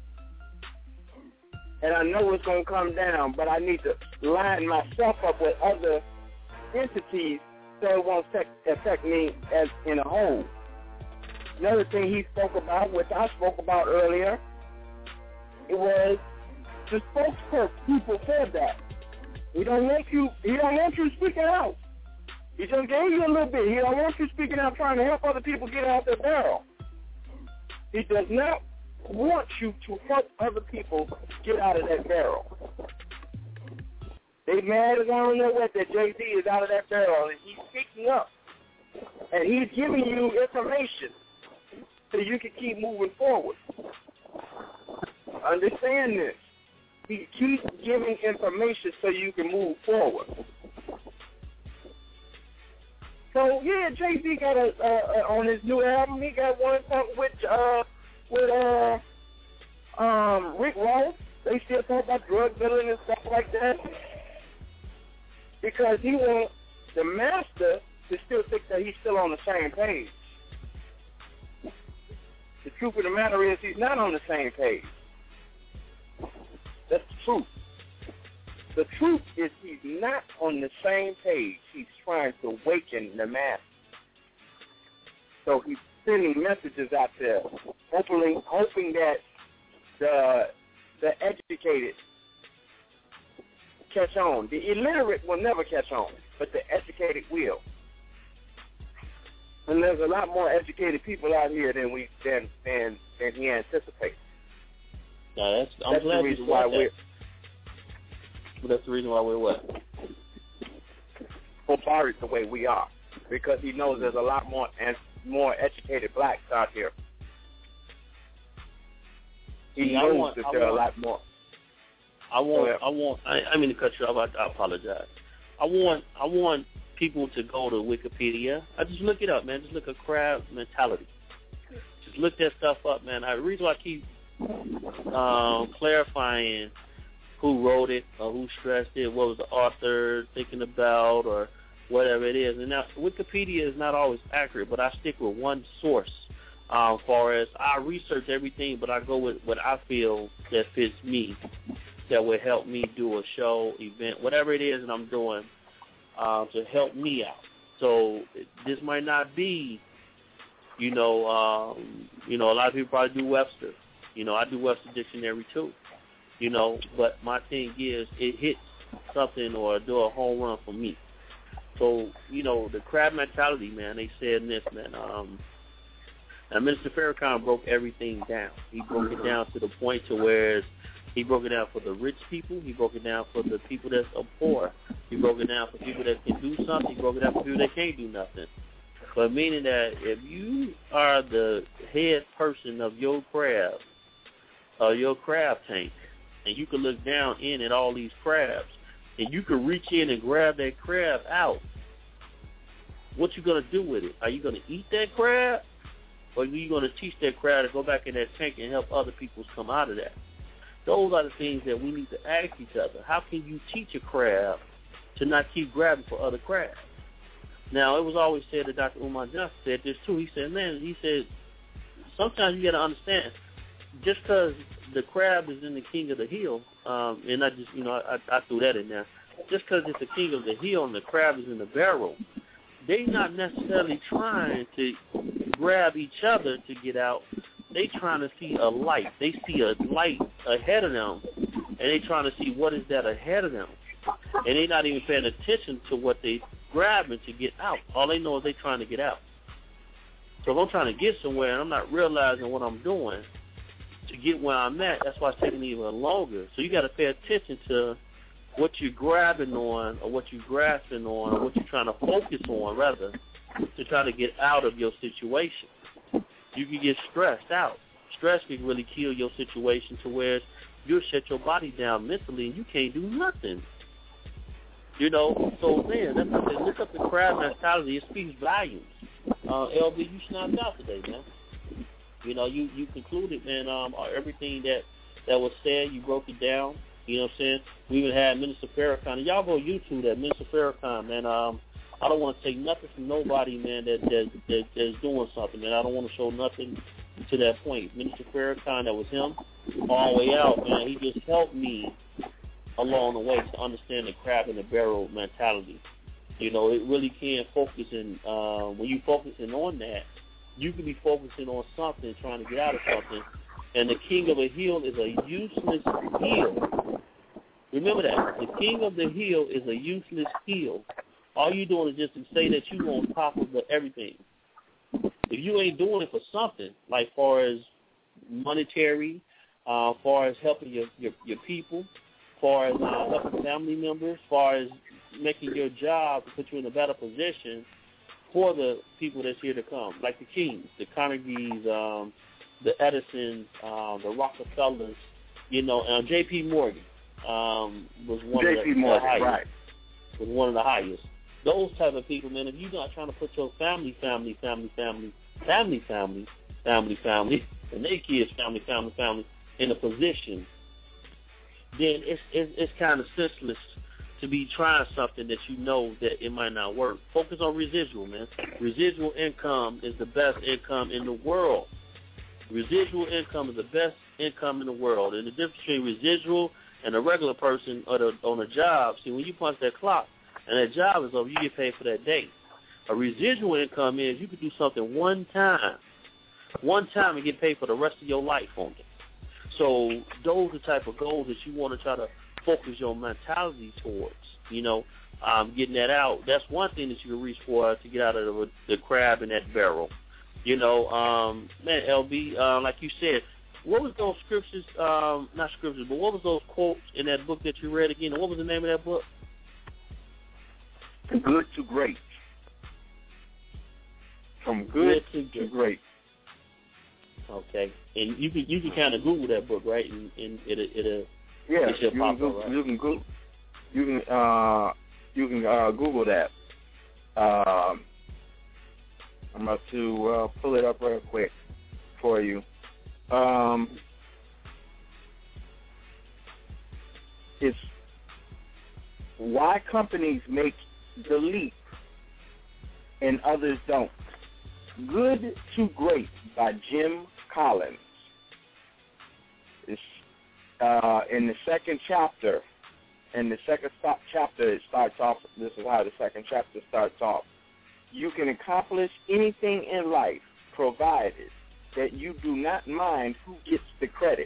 and I know it's going to come down, but I need to line myself up with other entities so it won't affect, affect me as in a whole. Another thing he spoke about, which I spoke about earlier, it was the spokespeople said that. He don't want you, he don't want you speaking out. He just gave you a little bit. He don't want you speaking out trying to help other people get out their barrel. He does not want you to help other people get out of that barrel. They mad as I don't know what that Jay-Z is out of that barrel, and he's speaking up. And he's giving you information so you can keep moving forward. Understand this. He keeps giving information so you can move forward. So yeah, Jay-Z got a uh, on his new album. He got one something with uh with uh um Rick Ross. They still talk about drug dealing and stuff like that because he wants the master to still think that he's still on the same page. The truth of the matter is he's not on the same page. That's the truth. The truth is he's not on the same page. He's trying to awaken the mass. So he's sending messages out there, hoping, hoping that the the educated catch on. The illiterate will never catch on, but the educated will. And there's a lot more educated people out here than we than than, than he anticipates. No, that's, I'm that's glad the reason why we're. But that's the reason why we're what? Bombarded the way we are, because he knows there's a lot more and more educated blacks out here. He See, knows want, that I there want, are a lot more. I want, I want. I, I mean to cut you off. I, I apologize. I want, I want people to go to Wikipedia. I just look it up, man. Just look at crab mentality. Just look that stuff up, man. I, the reason why I keep um, clarifying who wrote it or who stressed it, what was the author thinking about, or whatever it is. And now Wikipedia is not always accurate, but I stick with one source. Um, as far as I research everything, but I go with what I feel that fits me, that would help me do a show, event, whatever it is that I'm doing uh, to help me out. So this might not be You know, um, you know, a lot of people probably do Webster. You know, I do Webster Dictionary too. You know, but my thing is, it hits something or do a home run for me. So, you know, the crab mentality, man, they said this, man. Um, and Minister Farrakhan broke everything down. He broke it down to the point to where he broke it down for the rich people. He broke it down for the people that's poor. He broke it down for people that can do something. He broke it down for people that can't do nothing. But meaning that if you are the head person of your crab, uh, your crab tank, and you can look down in at all these crabs, and you can reach in and grab that crab out, what you going to do with it? Are you going to eat that crab? Or are you going to teach that crab to go back in that tank and help other people come out of that? Those are the things that we need to ask each other. How can you teach a crab to not keep grabbing for other crabs? Now, it was always said that Doctor Umar Johnson said this too. He said, man, he said, sometimes you got to understand, just because the crab is in the king of the hill, um, and I just, you know, I, I threw that in there, just because it's the king of the hill and the crab is in the barrel, they not necessarily trying to grab each other to get out. They trying to see a light. They see a light ahead of them, and they trying to see what is that ahead of them. And they not even paying attention to what they grabbing to get out. All they know is they trying to get out. So if I'm trying to get somewhere and I'm not realizing what I'm doing to get where I'm at, that's why it's taking even longer. So you got to pay attention to what you're grabbing on or what you're grasping on or what you're trying to focus on, rather, to try to get out of your situation. You can get stressed out. Stress can really kill your situation to where you'll shut your body down mentally and you can't do nothing. You know, so, man, that's what I said. Look up the crab mentality. It speaks volumes. Uh, L B, you snapped out today, man. You know, you, you concluded, man, um, everything that, that was said. You broke it down. You know what I'm saying? We even had Minister Farrakhan. And y'all go YouTube that, Minister Farrakhan, man. Um, I don't want to take nothing from nobody, man, that, that, that that's doing something, man. I don't want to show nothing to that point. Minister Farrakhan, that was him, all the way out, man. He just helped me along the way to understand the crab in the barrel mentality. You know, it really can focus in, uh, when you focusing on that, you can be focusing on something, trying to get out of something, and the king of a hill is a useless hill. Remember that. The king of the hill is a useless hill. All you doing is just to say that you on top of the everything. If you ain't doing it for something, like far as monetary, uh, far as helping your, your, your people, far as uh, helping family members, far as making your job to put you in a better position for the people that's here to come, like the Kings, the Carnegies, um, the Edisons, uh, the Rockefellers, you know, uh, J P Morgan um, was one of the, Morgan, the highest. Right. Was one of the highest. Those type of people, man, if you're not trying to put your family, family, family, family, family, family, family, family, and their kids, family, family, family, in a position, then it's it's, it's kind of senseless to be trying something that you know that it might not work. Focus on residual, man. Residual income is the best income in the world. Residual income is the best income in the world. And the difference between residual and a regular person or the, on a job, see, when you punch that clock and that job is over, you get paid for that day. A residual income is you can do something one time, one time and get paid for the rest of your life on it. So those are the type of goals that you want to try to focus your mentality towards, you know, um, getting that out. That's one thing that you can reach for to get out of the, the crab in that barrel. You know, um, man, L B, uh, like you said, what was those scriptures, um, not scriptures, but what was those quotes in that book that you read again? And what was the name of that book? From good to great. From good, good to, to great. Okay, and you can you can kind of Google that book, right? And, and it it yeah, it should you pop can up, right? You can Google, you can uh you can uh, Google that. Um, I'm about to uh, pull it up real quick for you. Um, it's why companies make the leap and others don't. Good to Great by Jim Collins. It's uh, in the second chapter. In the second stop chapter, it starts off. This is how the second chapter starts off. You can accomplish anything in life provided that you do not mind who gets the credit.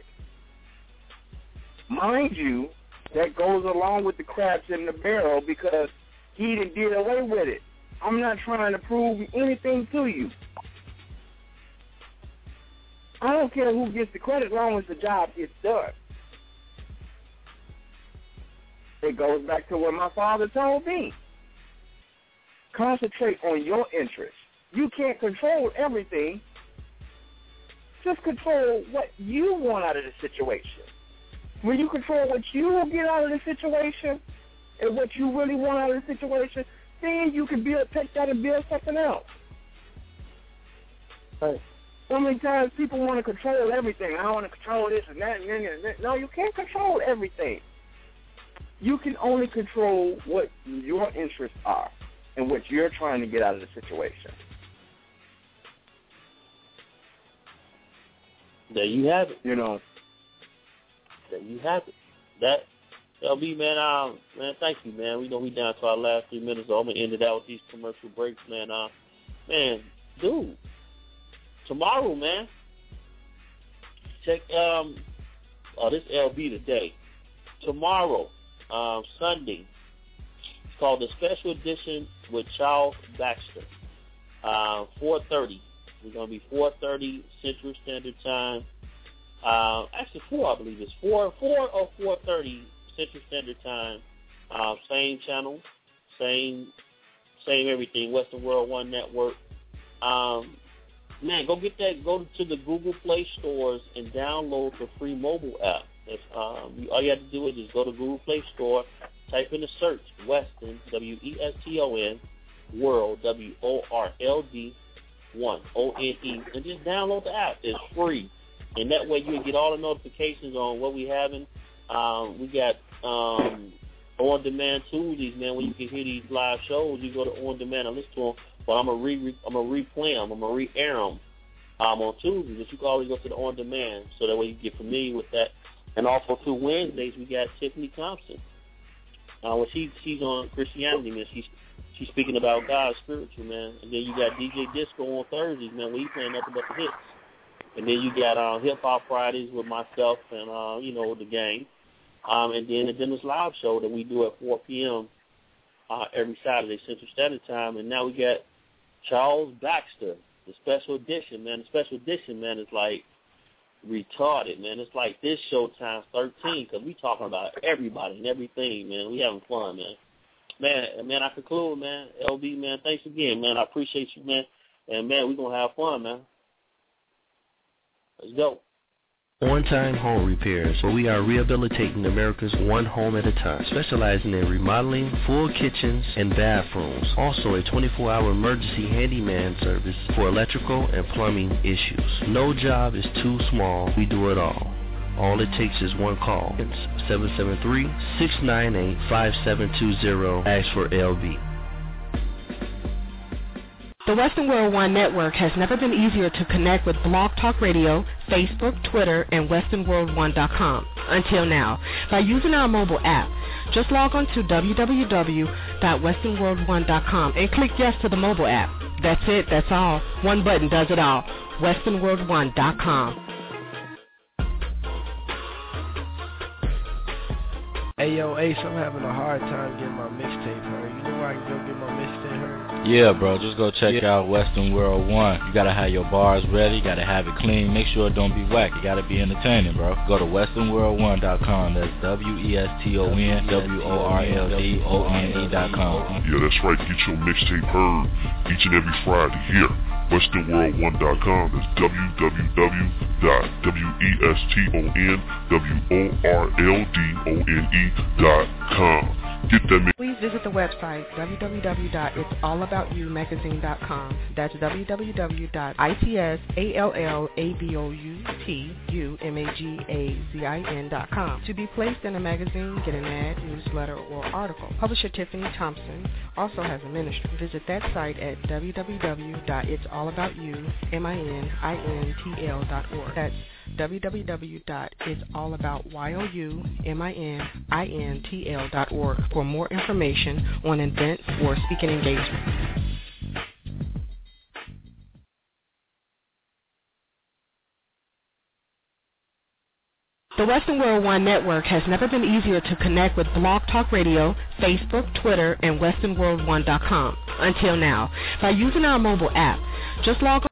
Mind you, that goes along with the crabs in the barrel because he done did away with it. I'm not trying to prove anything to you. I don't care who gets the credit as long as the job gets done. It goes back to what my father told me. Concentrate on your interests. You can't control everything. Just control what you want out of the situation. When you control what you will get out of the situation and what you really want out of the situation, then you can build, take that and build something else. Right. So many times people want to control everything. I want to control this and that and that and that. No, you can't control everything. You can only control what your interests are and what you're trying to get out of the situation. There you have it. You know. There you have it. That, L B, man, um, man, thank you, man. We know we down to our last three minutes, so I'm going to end it out with these commercial breaks, man. Uh, man, dude, tomorrow, man, check, um, oh, this L B today. Tomorrow, um, Sunday, it's called the Special Edition with Charles Baxter, uh, four thirty. We're going to be four thirty Central Standard Time. Uh, actually, four, I believe it's four, four or four thirty Central Standard Time. Uh, same channel, same, same everything. Western World One Network. Um, man, go get that. Go to the Google Play stores and download the free mobile app. If, um, you, all you have to do is just go to Google Play Store, type in the search Weston, W E S T O N, World, W O R L D, one, O N E, and just download the app. It's free. And that way you'll get all the notifications on what we having. Um, we got um, on-demand Tuesdays, man, where you can hear these live shows. You go to on-demand and listen to them. But I'm going to re- I'm gonna replay them. I'm going to re-air them um, on Tuesdays. But you can always go to the on-demand so that way you get familiar with that. And also, too, Wednesdays, we got Tiffany Thompson. Uh, well, she, she's on Christianity, man. She's she's speaking about God spiritual, man. And then you got D J Disco on Thursdays, man, where you playing nothing but the hits. And then you got uh, Hip Hop Fridays with myself and, uh, you know, the gang. Um, and then the Dennis Live Show that we do at four p.m. Uh, every Saturday, Central Standard Time. And now we got Charles Baxter, the special edition, man. The special edition, man, is like retarded, man. It's like this show times thirteen because we talking about everybody and everything, man. We having fun, man. Man, man, I conclude, man. L B, man, thanks again, man. I appreciate you, man. And, man, we going to have fun, man. Let's go. On-Time Home Repairs, where we are rehabilitating America's one home at a time, specializing in remodeling, full kitchens, and bathrooms. Also a twenty-four hour emergency handyman service for electrical and plumbing issues. No job is too small. We do it all. All it takes is one call. It's seven seven three, six nine eight, five seven two zero. Ask for L B. The Western World One Network has never been easier to connect with Blog Talk Radio, Facebook, Twitter, and Western World One dot com until now by using our mobile app. Just log on to w w w dot western world one dot com and click yes to the mobile app. That's it. That's all. One button does it all. Western World One dot com. Hey, yo, Ace, I'm having a hard time getting my mixtape heard. You know where I can go get my mixtape heard? Yeah, bro, just go check yeah. out Western World One. You gotta have your bars ready, you gotta have it clean, make sure it don't be whack, you gotta be entertaining, bro. Go to western world one dot com, that's W E S T O N W O R L D O N E dot com. Yeah, that's right, get your mixtape heard each and every Friday here. western world one dot com, that's w w w dot w e s t o n w o r l d o n e dot com. Get that. Please visit the website w w w dot its all about you magazine dot com. That's w w w dot its all about you magazine dot com. To be placed in a magazine, get an ad, newsletter, or article. Publisher Tiffany Thompson also has a ministry. Visit that site at w w w dot its all about you magazine dot org. That's w w w dot its all about you magazine dot org for more information on events or speaking engagements. The Western World One Network has never been easier to connect with Blog Talk Radio, Facebook, Twitter, and Western World One dot com until now by using our mobile app. Just log on